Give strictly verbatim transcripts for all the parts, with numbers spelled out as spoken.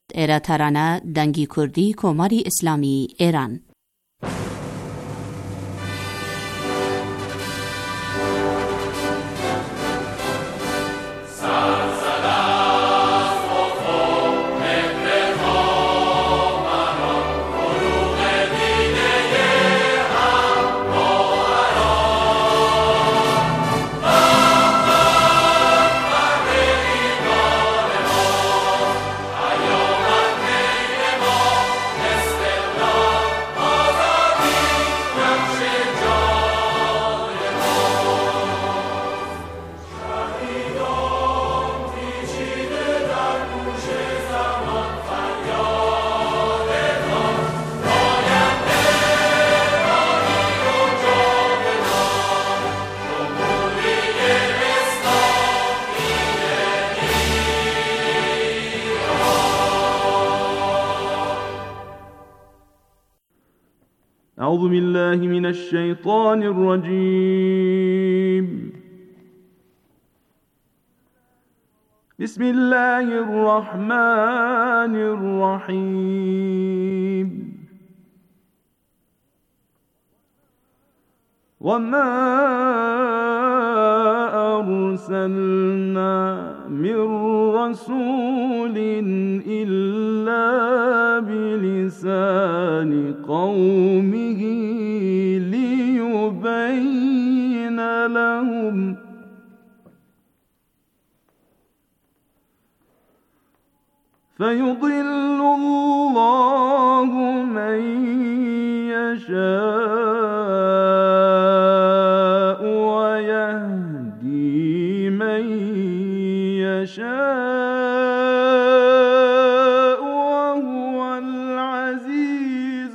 ایرا ترانه دنگی کردی کماری اسلامی ایران. أعوذ بالله من الشيطان الرجيم. بسم الله الرحمن الرحيم. وما أرسلنا من رسول إلا بلسان قومه ليبين لهم فيضل الله من يشاء ويهدي من يشاء وهو العزيز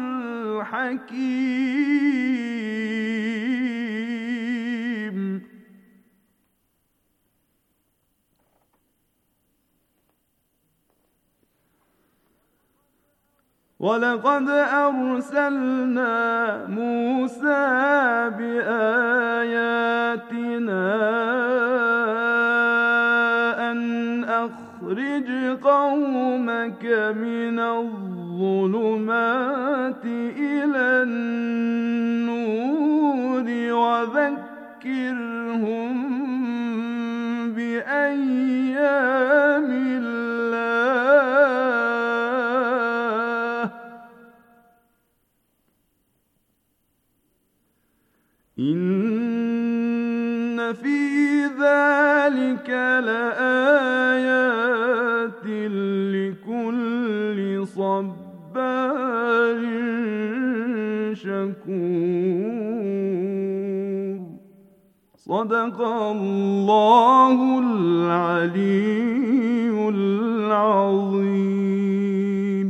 الحكيم. ولقد أرسلنا موسى بآياتنا أن أخرج قومك من الظلمات إلى النور وذكرهم بأيام الله إن في ذلك لآيات لكل صبار شكور. صدق الله العلي العظيم.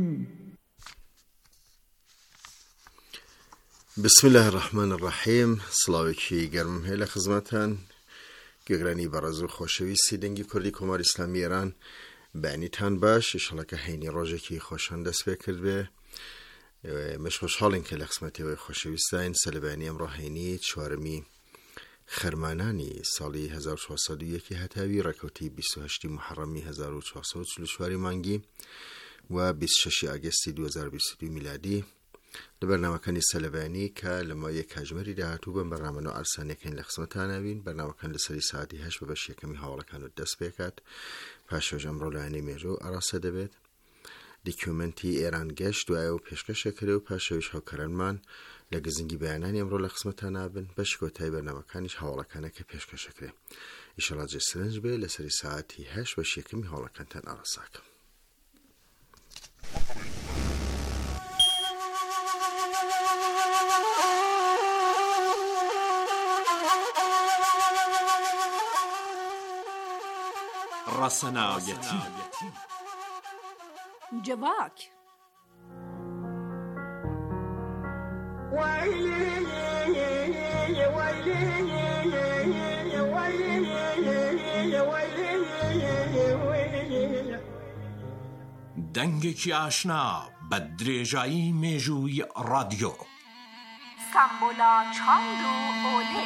بسم الله الرحمن الرحیم. سلاوکی گرمم هیل خدمتان گرانی برازو خوشویستی دنگی کردی کمار اسلامی ایران بعنی تان باش. انشالله که هینی روزی که خوشان دست بکرد به مش خوشحالین که لخدمتی و خوشویستین سال بعنی امرو هینی چهارمی خرمانانی سالی هزار و چهارصد و یک هتاوی رکوتی بیست و هشت محرمی هزار و چهارصد و چهل و چهار مانگی و بیست و شش آگوست دو هزار و بیست و دو میلادی برنامه کنی سلبانی که لما یک کجمری دهاتو بن برنامه نو ارسانی کن لخصمتان اوین برنامه کن لسری ساعتی هش و بش یکمی حوالا کنو دست بکد پاشو جمرو لعنی میرو اراسده بید دیکومنتی ایران گشت و ایو پیشکش کرده و پاشویش ها کرن من لگزینگی بیانانی امرو لخصمتان اوین بش گوتای برنامه کنیش حوالا کنه که پیشکش کرده ایشالا جسرنج به لسری ساعتی هش و بش یکمی حوالا کنتن اراساک. رسنایتی جواک دنگێکی ئاشنا بە درێژایی مێژووی رادیۆ سامبولا چاند و ئۆلێ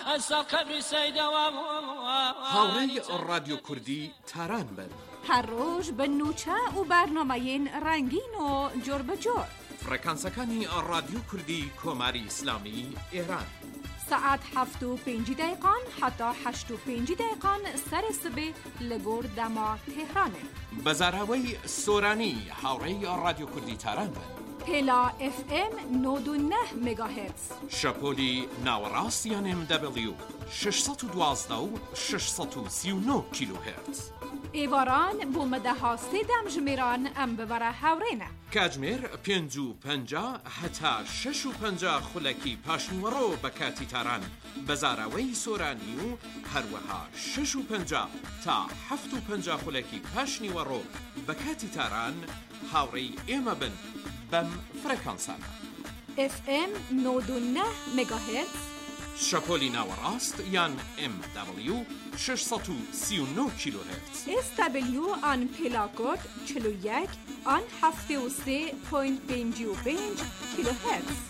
هاوڕێی رادیۆ کوردی تاران بن. هەر ڕۆژ بە نوچە و بەرنامەیەن ڕەنگین و جۆر بەجۆر. فڕێکانسەکانی رادیۆ کوردی کۆماری ئیسلامی ئێران. سعات هەفت و پێنج دقیقان حتا هەشت و پێنج دقیقان سەری سبێ لە گۆر دەما تێهرانێ. بەزاراوەی سۆرانی هاوڕێی رادیۆ کوردی تاران بن. پێلا ئف ئێم نۆد و نە مێگاهێرتز. شەپۆلی ناوەڕاست یان ئێم دەبلیو شەشسەد و دوازدە و شەشسەد و سی و نۆ کیلۆهێرتز. ئێواران بۆ مەدەها سێدەم ژمێران ئەم ببەرە هاوڕێنە. کاتژمێر پێنج و پەنجا هەتا شەش و پەنجا خولەکی پاشنیوەڕۆ بە کاتی تاران، بەزاراوەی سۆرانی و هەروەها شەش و پەنجا تا هەفت و پەنجا خولەکی پاشنیوەڕۆ بە کاتی تاران هاوڕێی ئێمە بن بەم فڕێکانسانە. ئف ئێم نۆد و نە مێگاهێرتز. شەپۆلی ناوەڕاست یان ئێم دەبلیو شەشسەد و سی و نۆ کیلۆهێرتز. ئێس دەبلیو ئان پێلاکۆد چل و یەک ئان هەفتێ و سێ پۆینت پێنج و پێنج کیلۆهێرتز.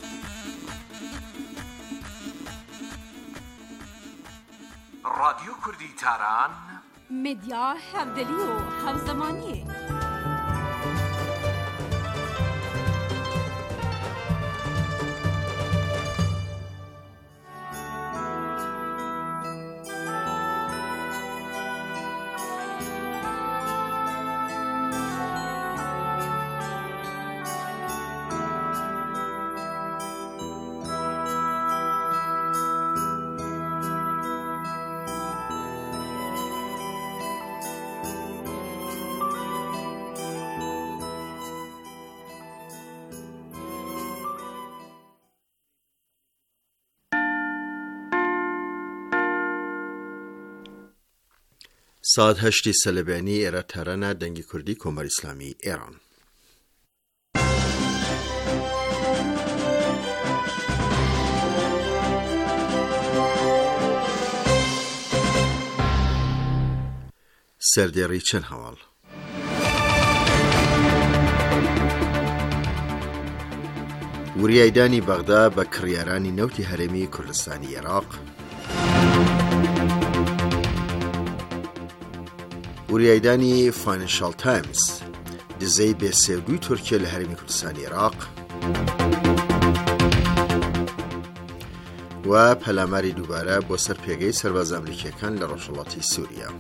رادیۆ کوردی تاران مدیا هەفدەلی و هەوزەمانیە. ساعت هەشتی سەلەبیانی ئێرە تارانە دەنگی کوردی کۆماری ئیسلامی ئێران. سەردێڕی چەند هەواڵ. وریایدانی بەغدا بە کڕیارانی نەوتی هەرێمی کوردستانی عێراق. وریایدانی فاینانشال تایمز دزەی بێسێگوی تورکیا لە هەرێمی کوردستانی عێراق و پەلاماری دووبارە بۆ سەر پێگەی سەرباز ئەمریکیەکان لە ڕۆژهەڵاتی سووریا.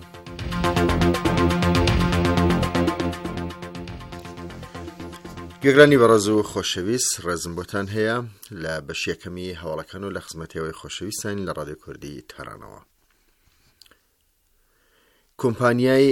گەگرانی بەڕێز و خۆشەویست، ڕێزم بۆتان هەیە لە بەشیەکەمی هەواڵەکان و لە خزمەتەوەی خۆشەویستان لە ڕادیۆ کوردی تارانەوە. کۆمپانیای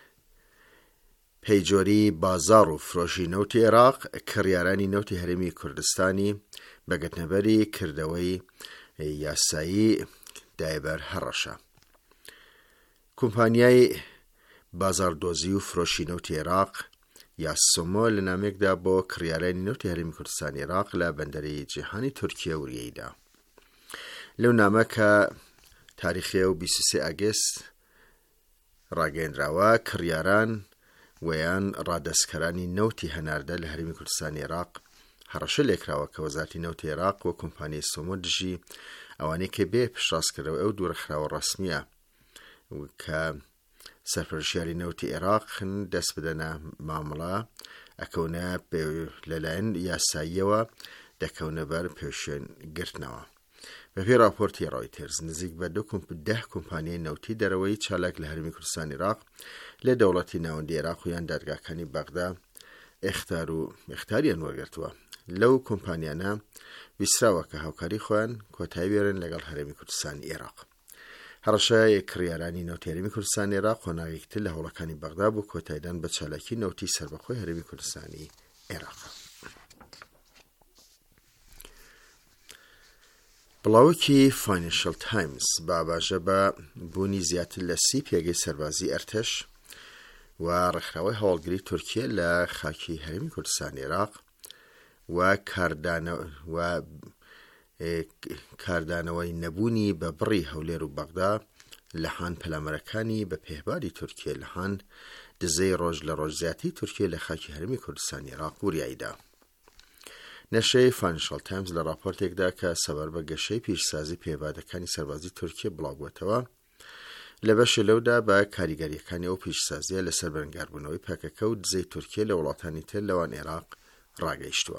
پەیجۆری بازار و فرۆشی نەوتی عێراق کڕیارانی نەوتی هەرێمی کوردستانی بەگەتنەبەری کردەوەی یاسایی دایبەر هەڕەشە. کۆمپانیای بازاردۆزی و فرۆشی نەوتی عێراق یاسۆمۆ لە نامێکدا بۆ کڕیارانی نەوتی هەرێمی کوردستانی عێراق لە بەندەری جیهانی تورکیا وریایدا. لەو نامە کە تاریخی و بیست و سێ ئاگست ڕاگەیەنراوە، کڕیاران ویان ڕادەستکەرانی نەوتی هەناردە لە هەرێمی کوردستانی عێراق هەڕەشە لێکراوە کە وەزارەتی نەوتی عێراق و کۆمپانیای سۆمۆ دژی ئەوانەی کە بێ پشتڕاستکردەوە ئەو دوورەخراوە ڕەسمیە کە سەرپەرشتیاری نەوتی عێراقن دەست بدەنە مامەڵە ئەکەونە لەلایەن یاساییەوە دەکەونە بەر پێشێنگرتنەوە. بەپێی راپۆرتی ڕۆیترز نزیک بە دە کۆمپانیای نەوتی دەرەوەی چالاک لە هەرێمی کوردستانی عێراق لە دەوڵەتی ناوەندی عێراق و یان دادگاکانی بەغدا ئێختار و ئێختاریان وەرگرتووە. لەو کۆمپانیانە ویستراوە کە هاوکاری خۆیان کۆتایی بێرن لەگەڵ هەرێمی کوردستانی عێراق. هەڕەشە کڕیارانی نەوتی هەرێمی کوردستانی عێراق خۆناغێکتر لە هەوڵەکانی بەغدا بۆ کۆتاییدان بە چالاکی نەوتی سەربەخۆی هەرێمی کوردستانی عێراق. بڵاوکی فاینانشال تایمز باباژە بە بوونی زیاتر لە سی پێگەی سەربازی ئەرتەش و ڕێکخراوەی هەواڵگری تورکیا لە خاکی هەرێمی کوردستانی عێراق و کاردانەوەی نەبوونی بە بڕی هەولێر و بەغدا لە هاان پەلامەرەکانی بە پێهباری تورکیا لە هاان دزەی ڕۆژ لە ڕۆژزیاتی تورکیا لە خاکی هەرێمی کوردستانی عێراق وریایدا. نەشەی فاینانشال تایمز لە راپۆرتێکدا کە سەبەر بە گەشەی پیشسازی پێبادەکانی سەربازی تورکیا بڵاوبووەتەوە لە بەشە لەودا بە کاریگەریەکانی ئەو پیشسازیە لەسەر بەرەنگاربوونەوەی پەکەکە و دزەی تورکیا لە وڵاتانی تر لەوان عێراق ڕاگەیشتووە.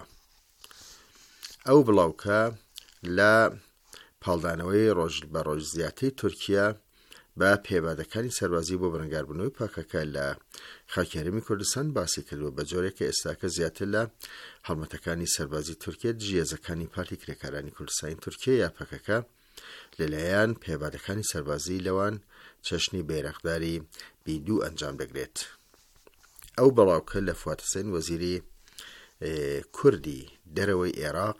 ئەو بڵاوکە لە پاڵدانەوەی ڕۆژ بە ڕۆژ زیاتەی تورکیا بە پێبادەکانی سەربازی بۆ بەرەنگاربوونەوەی پاکەکە لە خاکێرەمی کوردستان باسی کردووە بە جۆرێک کە ئێستاکە زیاتر لە هەڵمەتەکانی سەربازی تورکیا جێزەکانی پارتی کرێکارانی کوردستانی تورکیا یا پاکەکە لەلایەن پێبادەکانی سەربازی لەوان چەشنی بەیرەقداری بیدوو ئەنجام دەگرێت. ئەو بەڵاوکە لە فوات حوسێن وەزیری کوردی دەرەوەی عێراق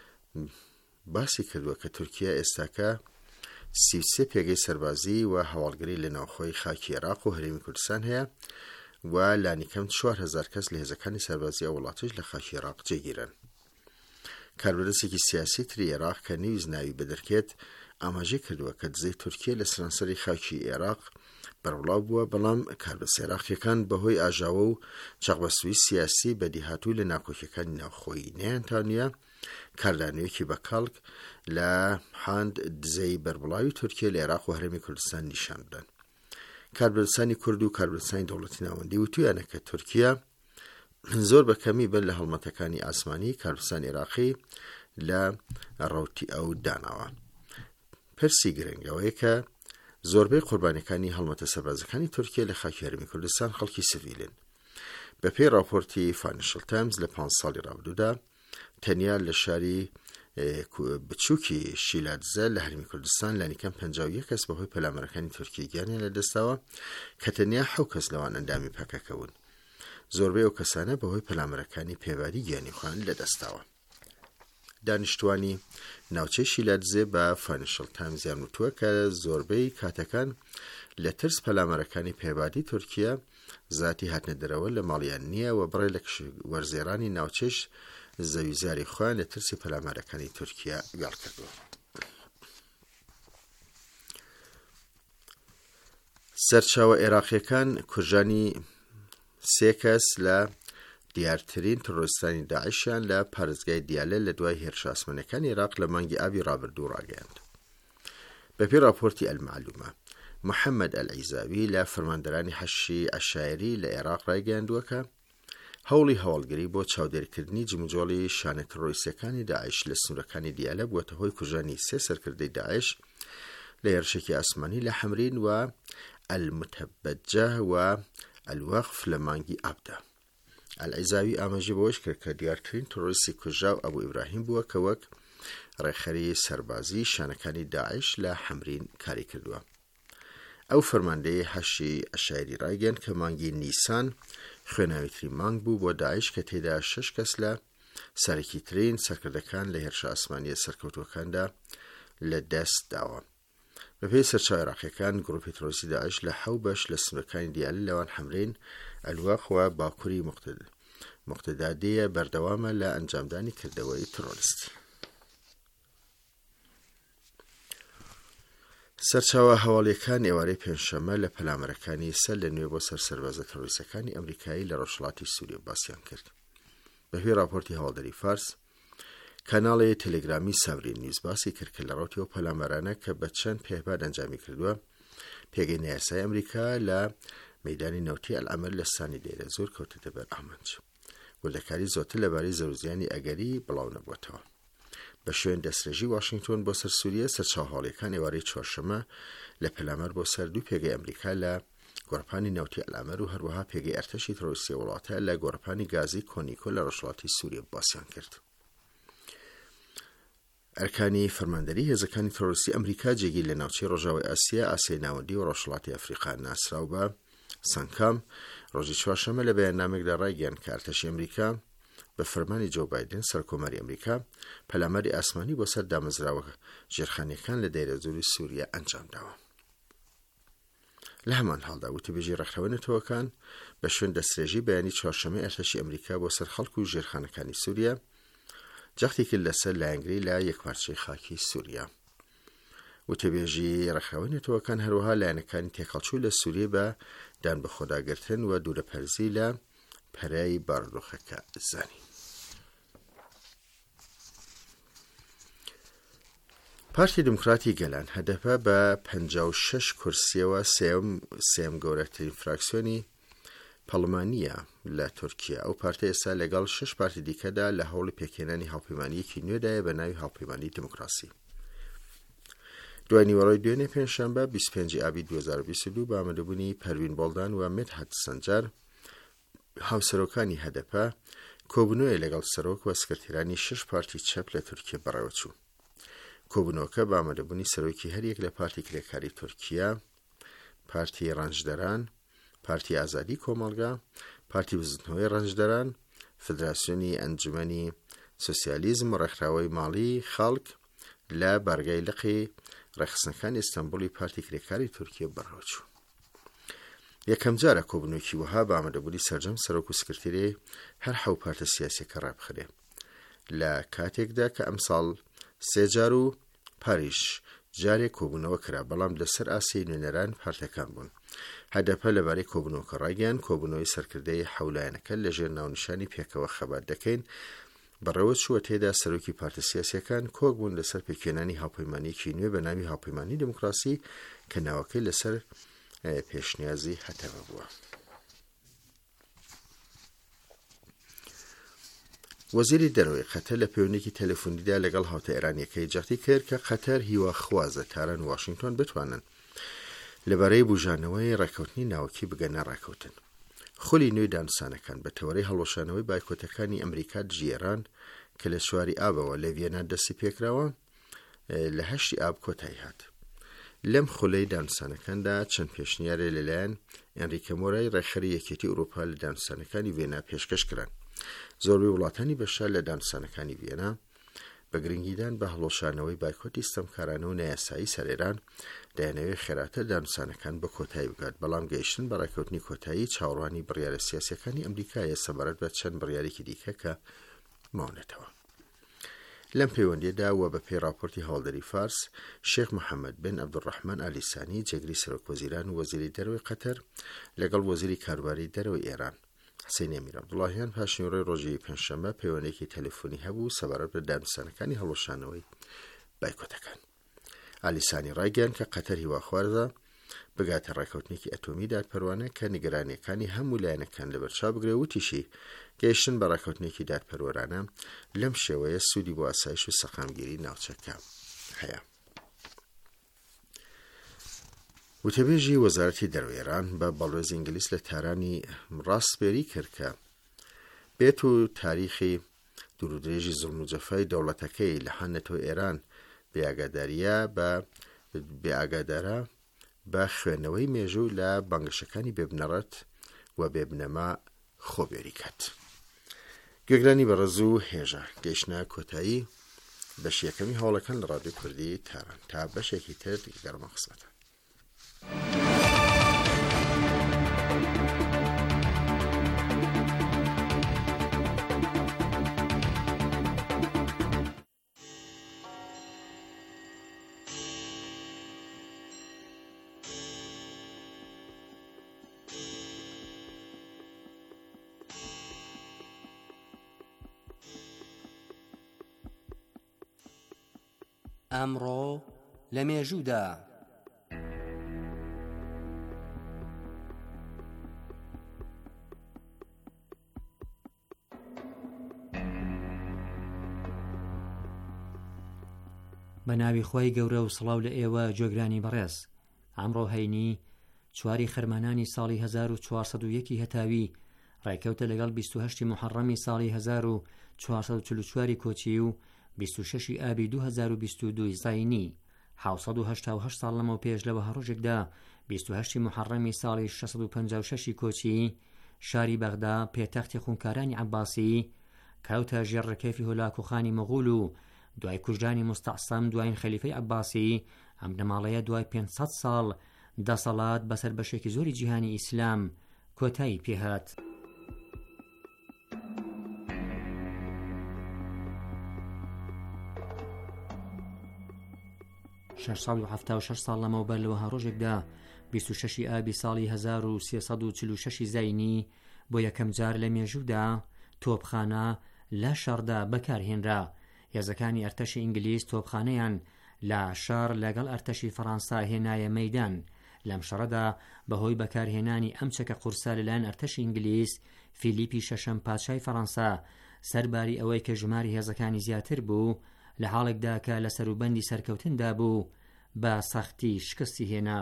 باسی کردووە کە تورکیا ئێستاکە سی و سێ پێگەی سەربازی و هەواڵگری لە ناوخۆی خاکی عێراق و هەرێمی کوردستان هەیە و لانیکەم چوار هەزار کەس لە هێزەکانی سەربازی ئەو وڵاتش لە خاکی عێراق جێگیرن. کاربەدەستێکی سیاسی تری عێراق کە نیوز ناوی بەدەرکێت ئاماژەی کردووە کە دزەی تورکیا لە سەرانسەری خاکی عێراق بەرەڵاو بووە، بەڵام کاربەدەست عێراقیەکان بەهۆی ئاژاوە و چاقبەستووی سیاسی بەدیهاتوو لە ناکۆکیەکانی ناوخۆیی نەیانتوانیە کاردانەوەیەکی بەکەڵک لە حاند دزەی بەربڵاوی تورکیا لە عێراق و هەرێمی کوردستان نیشان بدەن. کاربەدەستانی کورد و کاربەدەستانی دەوڵەتی ناوەندی وتویانە کە تورکیا زۆر بەکەمی بن لە هەڵمەتەکانی ئاسمانی کاربەدەستانی عێراقی لە ڕەوتی ئەو داناوە. پرسی گرنگەوەیە کە زۆربەی قوربانیەکانی هەڵمەتە سەربازەکانی تورکیا لە خاکی هەرێمی کوردستان خەڵکی سڤیلن. بە پێی راپۆرتی فاینانشال تایمز لە پانز ساڵی ڕابردوودا تەنیا لە شاری بچووکی شیلاتزە لە هەرێمی کوردستان لانیکەم پەنجاو یەک کەس بەهۆی پەلامەرەکانی تورکیا گیانیان لە دەستاوە کە تەنیا حەو کەس لەوان ئەندامی پەکەکەون. زۆربەی ئەو کەسانە بەهۆی پەلامەرەکانی پێوادی گیانی خۆیان لە دەستاوە. دانیشتوانی ناوچەی شیلاتزێ بە فاینانشال تایمزیان وتووە کە زۆربەی کاتەکان لە ترس پەلامەرەکانی پێوادی تورکیا زاتی هاتنە دەرەوە لە ماڵیان نییە و بڕێ لە وەرزێرانی ناوچەش زەویزاری خۆیان لە ترسی پەلامەرەکانی تورکیا گاڵ کردووە. سەرچاوە عێراقیەکان کوژانی سێ کەس لە دیارترین تۆڕۆریستانی داعشیان لە پارێزگای دیالە لە دوای هێرش ئاسمانیەکانی عێراق لە مانگی ئابی ڕابردوو ڕاگەیاند. بەپێی راپۆرتی ئەلمەعلومە، محەممەد ئەلعیزاوی لە فەرماندەرانی حەشی عەشایری لە عێراق ڕایگەیاندووە کە هەوڵی هەواڵگری بۆ چاودێریکردنی جموجۆڵی شانە تۆڕۆریستەکانی داعش لە سنوورەکانی دیالە بووەتە هۆی کوژانی سێ سەرکردەی داعش لە هێرشێکی ئاسمانی لە حەمرین و ئەلمتەبەجە و ئەلوەقف لە مانگی ئابدا. ئەلعیزاوی ئاماژەی بەوەش کرد کە دیارترین تۆڕۆریستی کوژراو ئەبوو ئیبراهیم بووە کە وەک ڕێخەری سەربازی شانەکانی داعش لە حەمرین کاری کردووە. ئەو فەرماندەی حەشی عەشایری ڕایگەیاند کە مانگی نیسان خوێناویترین مانگ بوو بۆ داعش کە تێدا شەش کەس لە سەرەکیترین سەرکردەکان لە هێرشە ئاسمانیە سەرکەوتوەکاندا لە دەست داوە. بەپێی سەرچاو عێراقیەکان گڕۆپی تۆڕۆریستی داعش لە حەو بەش لە سنوورەکانی دیالە لەوان حەمرین، ئەلوەق و باکووری موقتەدادیە بەردەوامە لە ئەنجامدانی کردەوەی تۆڕۆریستی. سەرچاوە هەواڵیەکان ئێوارەی پێنجشەممە لە پەلامەرەکانی سەر لە نوێ بۆ سەر سەربازە تۆڕۆریستەکانی ئەمریکایی لە ڕۆژهەڵاتی سووریا باسییان کرد. بەپێی راپۆرتی هەواڵدەری فارس، کاناڵی تەلێگرامی ساورین نیوز باسی کرد کە لە ڕۆتی ئەو پەلامەرانە کە بە چەند پێهباد ئەنجامی کردووە، پێگەی نایاسای ئەمریکا لە مەیدانی نەوتی ئەلعەمەر لە سانی دێرە زۆر کەوتەتە بەر ئامانج. وردەکاری زۆرتر لەبارەی زەروزیانی ئەگەری بڵاو نەبووەتەوە. بە شوێن دەستڕێژی واشنگتۆن بۆ سەر سووریا، سەرچاو هەواڵیەکان ئێوارەی چوارشەممە لە پەلامەر بۆ سەر دوو پێگەی ئەمریکا لە گۆڕپانی نەوتی ئەلعەمەر و هەروەها پێگەی ئەرتەشی تۆڕۆریستی وڵاتە لە گۆڕپانی گازی کۆنیکۆ لە ڕۆژهەڵاتی سووریا باسییان کرد. ئەرکانی فەرماندەری هێزەکانی تۆڕۆریستی ئەمریکا جێگیر لە ناوچەی ڕۆژاوای ئاسیا، ئاسیای ناوەندی و ڕۆژهەڵاتی ئەفریقا ناسراو بە سانکام ڕۆژی چوارشەممە لە بەیاننامێکدا ڕایگەیاند کە ئەرتەشی ئەمریکا بە فەرمانی جۆ بایدن سەرکۆمەری ئەمریکا پەلامەری ئاسمانی بۆ سەر دامەزراوە ژێرخانیەکان لە دایرە زۆری سووریا ئەنجام داوە. لە هەمان هەڵدا وتەبێژی ڕێکخراوە نەتەوەکان بە شوێن دەستڕێژی بەیانی چوارشەممەی ئەرتەشی ئەمریکا بۆ سەر خەڵک و ژێرخانەکانی سووریا جەختی کرد لەسەر لایەنگری لە یەکپارچەی خاکی سووریا. وتەبێژی ڕێکخراوە نەتەوەکان هەروەها لایەنەکانی تێکەڵچوو لە سووریا بە دان بە خۆداگرتن و دوورەپەرزی لە پەرەی بارودۆخەکە زانی. پارتی دموکراتی گەلان هەدەفە بە پەنجا و شەش کورسیەوە سێم سێم گەورەترین فراکسیۆنی پەڵمانیە لە تورکیا. ئەو پارتە ئێستا لەگەڵ شش پارتی دیکەدا لە هەوڵی پێکهێنانی هاوپەیمانیەکی نوێدایە بە ناوی هاوپەیمانی دموکراسی. دوای نیوەڕۆی دوێنێ پێنجشەمبە بیست و پێنجی ئابی دوو هەزار و بیست و دوو بە ئامادەبوونی پەروین بۆڵدان و مدحەت سەنجار هاوسەرۆکانی هەدەپە کۆبوونەوەی لەگەڵ سەرۆک و سکرتێرانی شش پارتی چەپ لە تورکیا بەڕێوەچوو. کۆبوونەوەکە بە ئامادەبوونی سەرۆکی هەریەک لە پارتی کرێکاری تورکیا، پارتی ڕەنجدەران، پارتی ئازادی کۆمەڵگا، پارتی بزنەوەی ڕەنجدەران، فدراسیۆنی ئەنجومەنی سۆسیالیزم و ڕێکخراوەی ماڵی خەڵک لە بارگای لقی ڕێخستنەکانی ئیستانبوڵی پارتی کرێکاری تورکیا بەڕێوەچوو. یەکەم جارە کۆبوونەوەکی وەها بە ئامادەبوونی سەرجەم سەرۆک و سکرتێرێ هەر حەو پارتە سیاسیەکە ڕابخرێ لە کاتێکدا کە ئەمساڵ سێ جار و پاریش جارێک کۆبوونەوە کرا، بەڵام لەسەر ئاسیای نوێنەران پارتەکان بوون. هەدەپە لەبارەی کۆبوونەوەکە ڕاگەیان کۆبوونەوەی سەرکردەی حەولایەنەکە لەژێر ناونیشانی پێکەوە خەبات دەکەین بەڕێوەچووە تێدا سەرۆکی پارتە سیاسیەکان کۆک بوون لەسەر پێکهێنانی هاوپەیمانیەکی نوێ بە ناوی هاوپەیمانی دموکراسی کە ناوەکەی لەسەر پێشنیازی هەتەوە بووە. وەزیری دەرەوەی قەتەر لە پەیوەندێکی تەلەفۆنیدا لەگەڵ هاوتە ئێرانیەکەی جەختی کرد کە قەتەر هیواخوازە تاران واشنگتۆن بتوانن لەبارەی بوژانەوەی ڕێکەوتنی ناوەکی بگەنە ڕێکەوتن. خولی نوێی دانوسانەکان بە تەوەرەی هەڵۆشانەوەی بایکۆتەکانی ئەمریکا دژیێران کە لە سواری ئابەوە لە ڤێنا دەستی پێکراوە لە هەشتی ئاب کۆتایی هات. لەم خولەی دانوسانەکاندا چەند پێشنیارێ لەلایەن ئەنریکە مۆرای ڕێکخەری یەکێتی ئوروپا لە دانوسانەکانی ڤێنا پێشکەش کران. زۆربەی وڵاتانی بەشدار لە دانوسانەکانی ڤێنا بە گرنگیدان بە هەڵۆشانەوەی بایکۆتی ستەمکارانە و نایاسایی سەرێران دەیانەوێت خێراتە دانوسانەکان بە کۆتایی بگات، بەڵام گەیشتن بە ڕێکەوتنی کۆتایی چاوەڕوانی بڕیارە سیاسیەکانی ئەمریکایە سەبارەت بە چەند بڕیارێکی دیکە کە ماونێتەوە. لەم پەیوەندیەدا وە بە پێی راپۆرتی هەوڵدەری فارس، شێخ محەممەد بن عەبدوڕەحمان ئالیسانی جێگری سەرۆکوەزیران و وەزیری دەرەوەی قەتەر لەگەڵ وەزیری کاروباری دەرەوەی ئێران حسین ئەمیر عەبدوڵاهیان پاشنیوەڕۆی ڕۆژی پێنجشەمبە پەیوەندێکی تەلەفۆنی هەبوو سەبارەت بە دانوسانەکانی هەڵۆشانەوەی بایکۆتەکان. ئالیسانی ڕایگەیان کە قەتەر هیواخوازە بگاتە ڕێکەوتنێکی ئەتۆمی دادپەروانە کە نیگەرانیەکانی هەموو لایەنەکان لەبەرچاو بگرێ و تیشی گەیشتن بە ڕێکەوتنێکی دادپەروەرانە لەم شێوەیە سوودی بۆ ئاسایش و سەقامگیری ناوچەکە هەیە. وتەبێژی وەزارەتی دەرەوەی ئێران بە بەڵێزی ئینگلیس لە تارانی ڕاستپێری کرد کە بێت و تاریخی دوورودرێژی زوڵم و جەفای دەوڵەتەکەی لە هەنەتەوە ئێران بێئاگاداریە بە بێئاگادارە بە خوێندنەوەی مێژوو لە بانگەشەکانی بێبنەڕەت و بێبنەما خۆبێری کات. گوێگرانی بەڕێز و هێژە گەیشتنە کۆتایی بەشی یەکەمی هەوڵەکان لە ڕادیۆ کوردی تاران تا بەشێکی تر گەرمە قسمەتە. ئەمڕۆ لە مێژوودا بە ناوی خۆی گەورە و سڵاو لە ئێوە جۆگرانی بەڕێز. ئەمڕۆ هەینی چواری خەرمانانی ساڵی هەزار و چوارسەد و یەکی هەتاوی ڕێکەوتە لەگەڵ بیست و هەشتی محەڕەمی ساڵی هەزار و چوارسەد و چل و چواری کۆچی و بیست و شەشی ئابی دوو هەزار و بیست و دوو زاینی حەوسەد و هەشتا و هەشت ساڵ لەمەوە پێش لەوە هەڕۆژێکدا بیست و هەشتی محەڕەمی ساڵی شەشسەد و پەنجا و شەشی کۆچی شاری بەغدا پێتەختی خوونکارانی عەباسی کەوتە ژێر ڕکێفی هۆلاک و خانی مەغول و دوای کوژرانی مستەعسەم دوایین خەلیفەی عەباسی ئەم نەماڵەیە دوای پێنج سەد ساڵ دەسەڵات بەسەر بەشێکی زۆری جیهانی ئیسلام کۆتایی پێهات. شەش ساڵ و هەفتا و شەش ساڵ لەمەوبەر لەوە هەڕۆژێکدا بیست و شەشی ئابی ساڵی هەزار و سێسەد و چل و شەشی زاینی بۆ یەکەم جار لە مێژوودا تۆپخانە لە شەڕدا بەکارهێنرا. هێزەکانی ئەرتەشی ئینگلیز تۆپخانەیان لە شار لەگەڵ ئەرتەشی فەڕەنسا هێنایە مەیدان. لەم شەڕەدا بەهۆی بەکارهێنانی ئەم چەکە قورسە لەلایەن ئەرتەشی ئینگلیز، فیلیپی شەشەم پادشای فەڕەنسا سەرباری ئەوەی کە ژماری هێزەکانی زیاتر بوو لە حاڵێکدا کە لە سەروبەندی سەرکەوتندا بوو بە سەختی شکستی هێنا.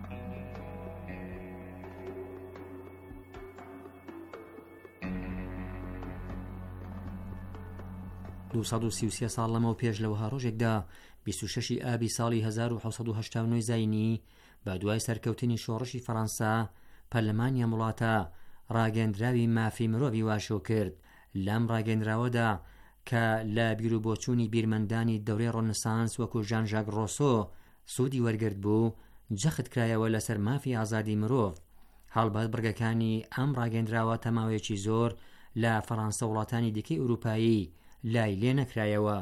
دووسەد و سی و سێ ساڵ لەمەوە پێش لەوەها ڕۆژێکدا بیست و شەشی ئابی ساڵی هەزار و حەوت سەد و هەشتا و نۆ زاینی بە دوای سەرکەوتنی شۆڕشی فەڕەنسا پەرلەمانیە وڵاتە ڕاگەندراوی مافی مرۆڤی واشۆ کرد. لەم ڕاگەندراوەدا کە لە بیرروبۆچوونی بیرمەندانی دەورەی ڕۆنسانس وەکو ژان ژاک ڕۆسۆ سوودی وەرگرت بوو، جەخت کرایەوە لەسەر مافی ئازادی مرۆڤ. هەڵبەت بڕگەکانی ئەم ڕاگەندراوە تەماوەیەکی زۆر لە فەڕەنسا وڵاتانی دیکەی ئوروپایی لای لێ نەکرایەوە.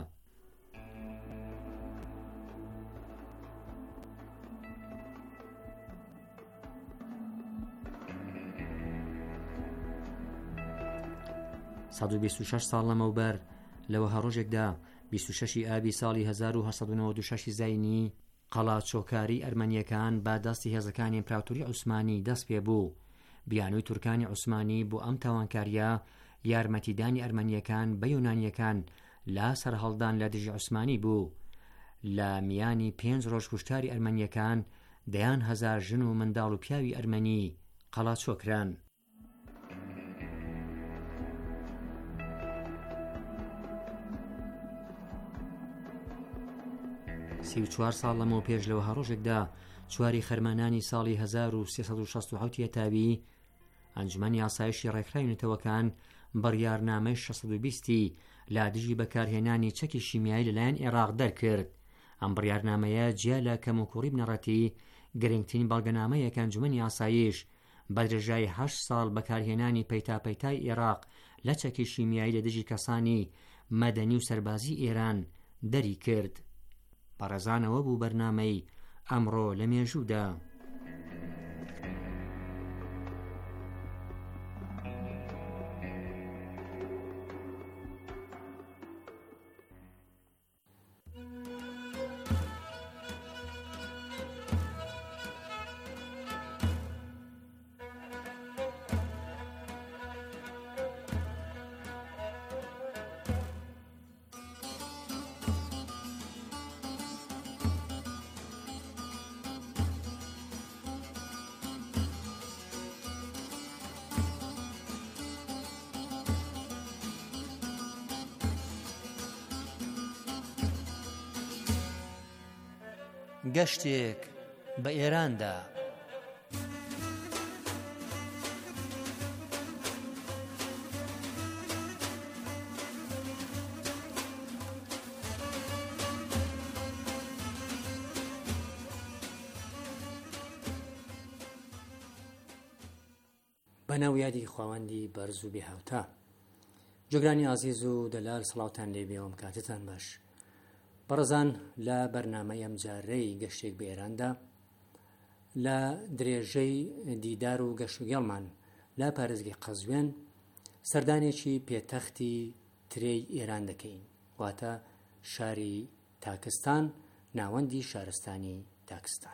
سەد و بیست و شەش ساڵ لەمەوبەر لەوەها ڕۆژێکدا بیست و شەشی ئابی ساڵی هەزار و هەشت سەد و نۆڤەت و شەش زاینی قەڵاچۆکاری ئەرمەنیەکان با دەستی هێزەکانی ئیمپراتۆری عوسمانی دەست پێ بوو. بیانووی تورکانی عوسمانی بۆ ئەم تاوانکاریە یارمەتیدانی ئەرمەنیەکان بە یۆنانیەکان لا سەرهەڵدان لە دژی عوسمانی بوو. لە میانی پێنج ڕۆژ کوشتاری ئەرمەنیەکان دەیان هەزار ژن و منداڵ و پیاوی ئەرمەنی قەڵاچۆکران. سی و چوار ساڵ لەمەوە پێش لەوەها ڕۆژێکدا چواری خەرمانانی ساڵی هەزار و سێسەد و شەست و حەوت تاوی ئەنجومەنی ئاسایشی ڕێکخراوی نەتەوەکان بڕیارنامەی شەشسەد و بیستی لا دژی بەکارهێنانی چەکی شیمیایی لەلایەن عێراق دەرکرد. ئەم بڕیارنامەیە جیا لە کەموکوڕی بنەڕەتی گرنگترین بەڵگەنامەیەک ئەنجومەنی ئاسایش بە درێژای هەشت ساڵ بەکارهێنانی پەیتاپەیتای عێراق لە چەکی شیمیایی لە دژی کەسانی مەدەنی و سەربازی ئێران دەری کرد. بەڕێزانەوە بوو بەرنامەی ئەمڕۆ لە مێژوودا. گەشتێک بە ئێراندا. بەناو یادی خواوەندی بەرز و بێهاوتا. جۆگرانی ئازیز و دەلال سڵاوتان لێبێەوەم کاتتان باش. بەڕێزان، لە بەرنامەی ئەم جارەی گەشتێک بە ئێراندا لە درێژەی دیدار و گەشتوگەڵمان لە پارێزگای قەزوێن سەردانێکی پێتەختی ترێی ئێران دەکەین، واتە شاری تاکستان، ناوەندی شارستانی تاکستان.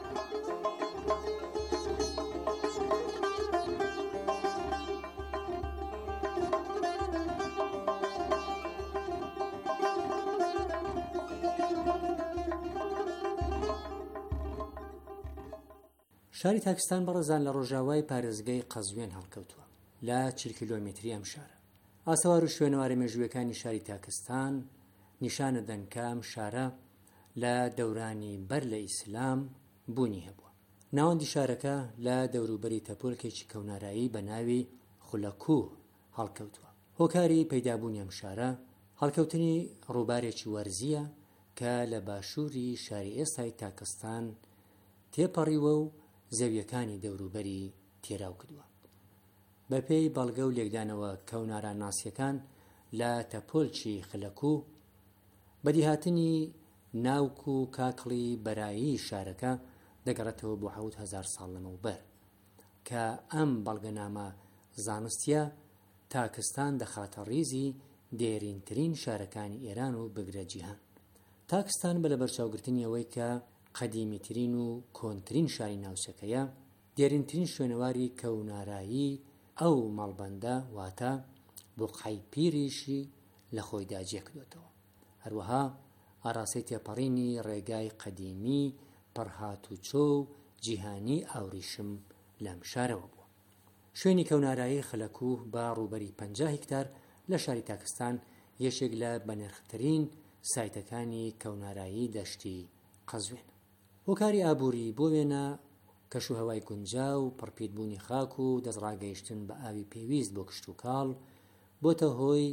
شاری تاکستان بەڕێزان لە ڕۆژاوای پارێزگای قەزوێن هەڵکەوتووە لە چل کیلۆمتری ئەم شارە. ئاسەوار و شوێنەواری مێژوویەکانی شاری تاکستان نیشانە دەن کە ئەم شارە لە دەورانی بەر لە ئیسلام بوونی هەبووە. ناوەندی شارەکە لە دەوروبەری تەپۆلکێکی کەونارایی بە ناوی خولەکوه هەڵکەوتووە. هۆکاری پەیدابوونی ئەم شارە هەڵکەوتنی ڕووبارێکی وەرزیە کە لە باشووری شاری ئێستای تاکستان تێپەڕیوە و زەویەکانی دەوروبەری تێراو کردووە. بەپێی بەڵگە و لێکدانەوە کەوناران ناسیەکان لە تەپۆلکی خولەکوه بەدیهاتنی ناوک و کاکڵی بەرایی شارەکە دەگەڕێتەوە بۆ حەوت هەزار ساڵ لەمەوبەر کە ئەم بەڵگەنامە زانستیە تاکستان دەخاتە ڕیزی دێرینترین شارەکانی ئێران و بگرە جیهان. تاکستان بە لە بەرچاوگرتنی ئەوەی کە قەدیمیترین و کۆنترین شاری ناوچەکەیە، دیارینترین شوێنەواری کەونارایی ئەو مەڵبەندە واتە بوقعی پیریشی لە خۆیدا جێکردوێتەوە. هەروەها ئاراسی تێپەڕینی ڕێگای قەدیمی پڕهاتوچۆ و جیهانی ئاوریشم لەم شارەوە بووە. شوێنی کەونارایی خەلەکوو بە ڕووبەری پەنجا هێکتار لە شاری تاکستان یەکێک لە بەنرخترین سایتەکانی کەونارایی دەشتی قەزوێن. هۆکاری ئابووری بۆ وێنە کەشوهەوای گونجا و پڕپیتبوونی خاک و دەستڕاگەیشتن بە ئاوی پێویست بۆ کشت و کاڵ بۆتە هۆی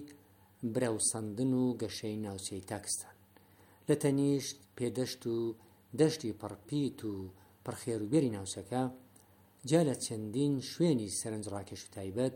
برەوسەندن و گەشەی ناوچەی تاکستان. لە تەنیشت پێدەشت و دەشتی پڕپیت و پڕخێروبێری ناوچەکە جا لە چەندین شوێنی سەرنجڕاکێش و تایبەت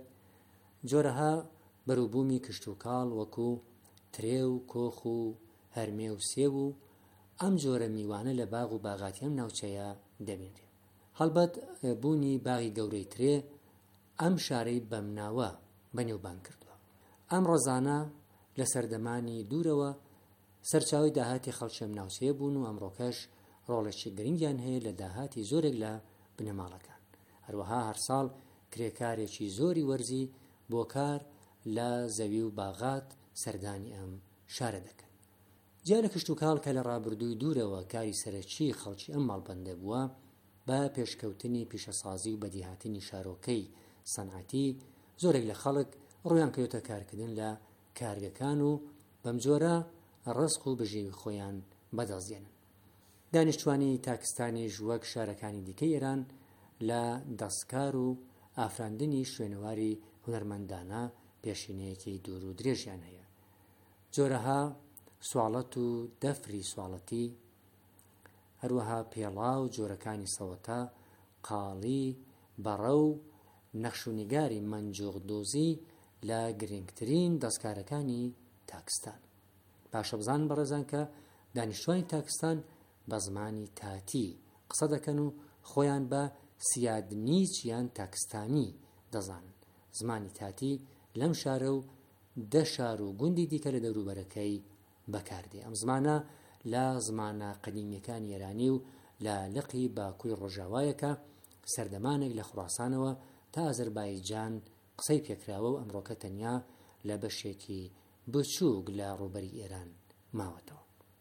جۆرەها بەرووبوومی کشت و کاڵ وەکو ترێ و کۆخ و هەرمێ و سێو و ئەم جۆرە میوانە لە باغ و باغاتی ئەم ناوچەیە دەبێنرێت. هەڵبەت بوونی باغی گەورەی ترێ ئەم شارەی بەم ناوە بەنێوبان کردووە. ئەم ڕۆزانە لە سەردەمانی دوورەوە سەرچاوی داهاتی خەڵکی ئەم ناوچەیە بوون و ئەمڕۆکەش ڕۆڵێکی گرنگیان هەیە لە داهاتی زۆرێک لە بنەماڵەکان. هەروەها هەر ساڵ کرێکارێکی زۆری وەرزی بۆ کار لە زەوی و باغات سەردانی ئەم شارە دەکەن. جا لە کشت و کاڵ کە لە ڕابردووی دوورەوە کاری سەرەکی خەڵکی ئەم ماڵبەندە بووە، بە پێشکەوتنی پیشەسازی و بەدیهاتنی شارۆکەی سەنعەتی زۆرێک لە خەڵک ڕویان کەوتە کارکردن لە کارگەکان و بەم جۆرە ڕزق و بژێوی خۆیان بەدەستێنن. دانیشتوانی تاکستانیش وەک شارەکانی دیکەی ئێران لە دەستکار و ئافراندنی شوێنەواری هونەرمەندانە پێشینەیەکی دوور و درێژیان هەیە. جۆرەها سوڵەت و دەفری سوڵەتی، هەروەها پێڵا و جۆرەکانی سەوەتا، قاڵی، بەڕە و نەخشونیگاری مەنجوق دۆزی لە گرنگترین دەستکارەکانی تاکستان. باشە بزان بەڕێزان کە دانیشتوانی تاکستان بە زمانی تاتی قسە دەکەن و خۆیان بە سیادنیچ یان تاکستانی دەزانن. زمانی تاتی لەم شارە و دە شار و گوندی دیکە لە دەوروبەرەکەی بەکاردێ. ئەم زمانە لە زمانە قەدیمیەکانی ئێرانی و لە لقی باکووی ڕۆژاوایەکە سەردەمانێک لە خوڕاسانەوە تا ئەزەربایجان قسەی پێکراوە و ئەمڕۆکە تەنیا لە بەشێکی بچووک لە ڕووبەری ئێران ماوەتەوە.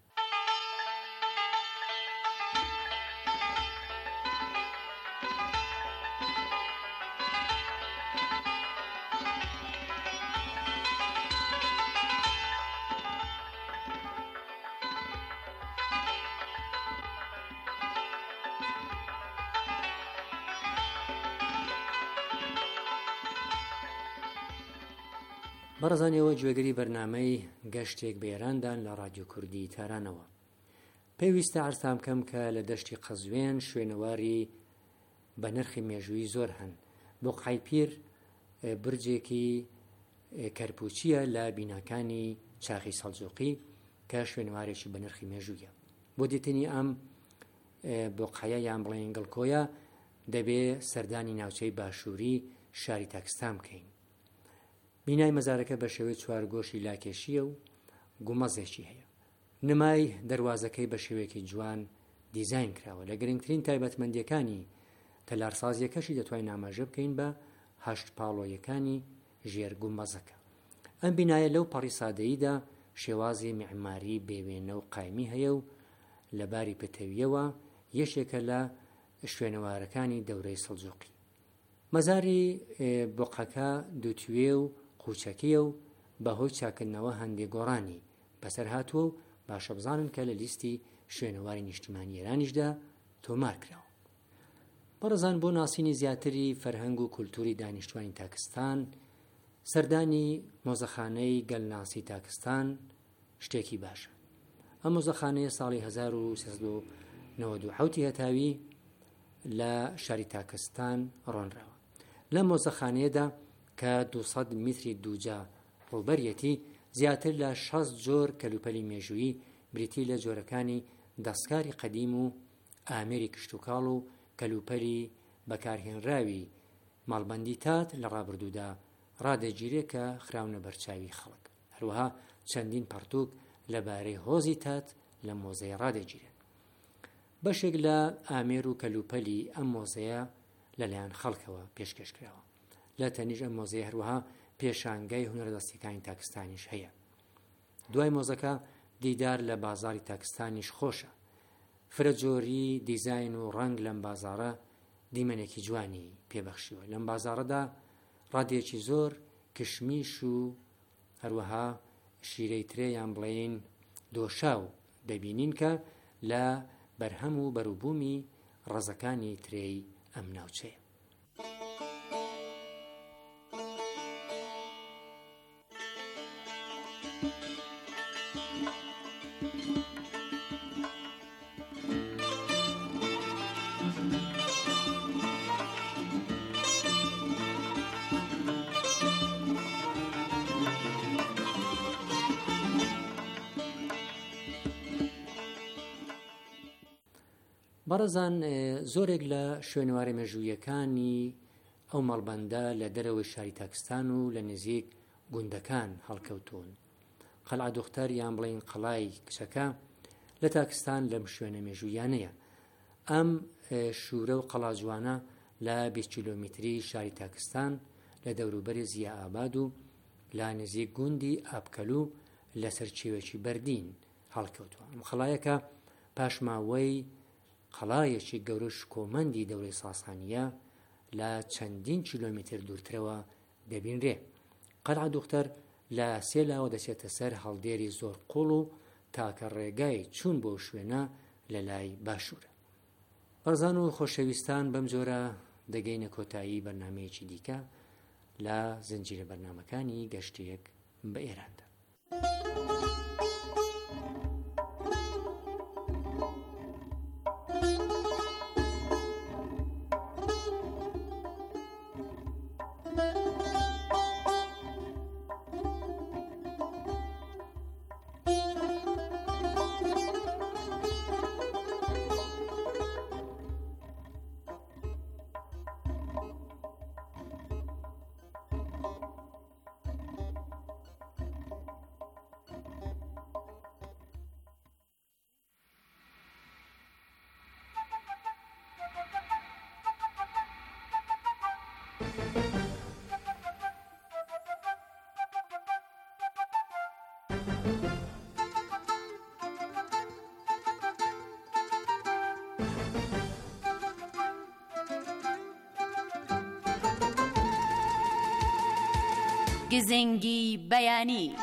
بەڕێزانەوە گوێگری بەرنامەی گەشتێک بە ئێراندان لە رادیۆ کوردی تارانەوە. پێویستە عەرزتان بکەم کە لە دەشتی قەزوێن شوێنەواری بە نرخی مێژووی زۆر هەن. بوقعی پیر برجێکی کەرپوچیە لە بیناکانی چاخی سەڵجوقی کە شوێنەوارێکی بە نرخی مێژوویە. بۆ دیتنی ئەم بوقعە یان بڵێن گڵکۆیە دەبێ سەردانی ناوچەی باشووری شاری تاکستان بکەین. بینای مەزارەکە بە شێوەی چوارگۆشی لاکێشیە و گومەزێکی هەیە. نمای دەروازەکەی بە شێوەیەکی جوان دیزاین کراوە. لە گرنگترین تایبەتمەندیەکانی تەلارسازیەکەشی دەتوانین ئاماژە بکەین بە هەشت پاڵۆیەکانی ژێر گومەزەکە. ئەم بینایە لەو پەڕی سادەییدا شێوازی معماری بێوێنە و قایمی هەیە و لە باری پتەویەوە یەشێکە لە شوێنەوارەکانی دەورەی سەڵجوقی. مەزاری بوقەکە دووتوێ و قوچەکیە و بەهۆی چاکردنەوە هەندێک گۆڕانی بەسەر هاتووە و باشە بزانن کە لە لیستی شوێنەواری نیشتیمانی ئێرانیشدا تۆمار کراوە. بەڕێزان بۆ ناسینی زیاتری فەرهەنگ و کولتوری دانیشتوانی تاکستان، سەردانی مۆزەخانەی گەلناسی تاکستان شتێکی باشە. ئەم مۆزەخانەیە ساڵی هەزار و سێسەد و نەوەد و حەوت هەتاوی لە شاری تاکستان ڕۆنراوە. لە مۆزەخانەیەدا کە دووسەد میتری دووجا ڕووبەریەتی زیاتر لە شەست جۆر کەلوپەلی مێژووی بریتی لە جۆرەکانی دەستکاری قەدیم و ئامێری کشتوکاڵ و کەلوپەلی بەکارهێنراوی ماڵبەندی تات لە ڕابردوودا ڕادەگیرێت کە خراونە بەرچاوی خەڵک. هەروەها چەندین پەرتوک لەبارەی هۆزی تات لە مۆزەی ڕادەگیرێن. بەشێک لە ئامێر و کەلوپەلی ئەم مۆزەیە لەلایەن خەڵکەوە پێشکەشکراوە. لە تەنیش ئەم مۆزەیە هەروەها پێشانگای هونەرەدەستیەکانی تاکستانیش هەیە. دوای مۆزەکە دیدار لە بازاری تاکستانیش خۆشە. فرەجۆری دیزاین و ڕەنگ لەم بازارە دیمەنێکی جوانی پێبەخشیوە. لەم بازارەدا ڕادێکی زۆر کشمیش و هەروەها شیرەی ترێیان بڵێن دۆشاو دەبینین کە لە بەرهەم و بەروبوومی ڕەزەکانی ترێی ئەم ناوچەیە. بەڕێزان، زۆرێک لە شوێنوارە مێژوویەکانی ئەو مەڵبەندە لە دەرەوەی شاری تاکستان و لە نزیک گوندەکان هەڵکەوتون. قەلعە دختەر یان بڵین قەڵای کچەکە لە تاکستان لەم شوێنە مێژوویانەیە. ئەم شوورە و قەڵا جوانە لە بیست کیلۆمتری شاری تاکستان لە دەوروبەری زیە ئاباد و لە نزیک گوندی ئابکەلو لە سەرچێوێکی بەردین هەڵکەوتووە. ئەم قەڵایەکە پاشماوەی قەڵایەکی گەورەش کۆمەندی دەوڵەی ساسانیە لە چەندین کیلۆمتر دوورترەوە دەبینرێ. قەلعە دختەر لە سێ لاوە دەچێتە سەر هەڵدێری زۆر قوڵ و تاکە ڕێگای چوون بۆ شوێنە لە لای باشوورە. بەڕزان و خۆشەویستان، بەم جۆرە دەگەینە کۆتایی بەرنامەیەکی دیکە لە زنجیرە بەرنامەکانی گەشتێک بە ئێراندا. گزنگی بەیانی.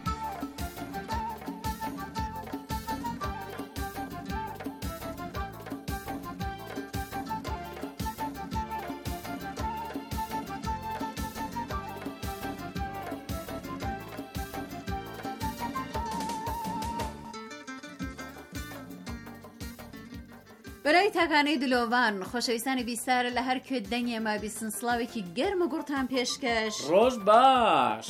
بەرای تاکانەی دلۆڤان، خۆشەویستانی بیستارە لە هەر کوێ دەنگێمە بیستن سڵاوێکی گەرمە گوڕتان پێشکەش. ڕۆژ باش.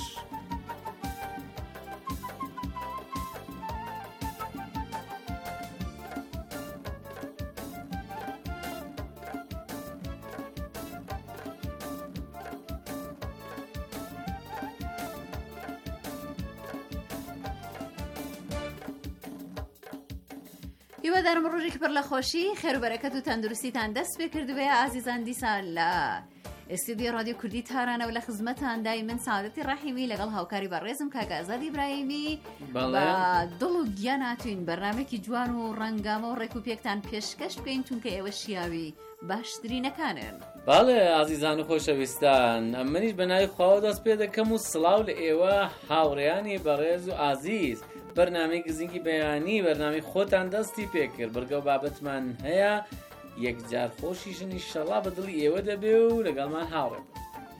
هیوادارم ڕۆژێکی پڕ لە خۆشی، خێر و بەرەکەت و تەندروستیتان دەست پێ کردوێ. ئازیزان، دیسان لە ئستودیۆ رادیۆ کوردی تارانەوە لە خزمەتاندای من سعادەتی ڕەحیمی لەگەڵ هاوکاری بەڕێزم کاکە ئازاد ئیبراهیمی بە دڵ و گیان هاتوین بەرنامێکی جوان و ڕەنگامە و ڕێک و پێکتان پێشکەش بکەین، چونکە ئێوە شیاوی باشترینەکانن. باڵێ ئازیزان و خۆشەویستان، ئەمەنیش بە ناوی خواوە دەست پێ دەکەم و سڵاو لە ئێوە هاوڕێیانی بەڕێز و ئازیز. بەرنامەی گزنگی بەیانی، بەرنامەی خۆتان دەستی پێکرد. بەرگە و بابەتمان هەیە، یەکجار خۆشیشن ئینشەڵا بە دڵی ئێوە دەبێ و لەگەڵمان هاوڕێ بن.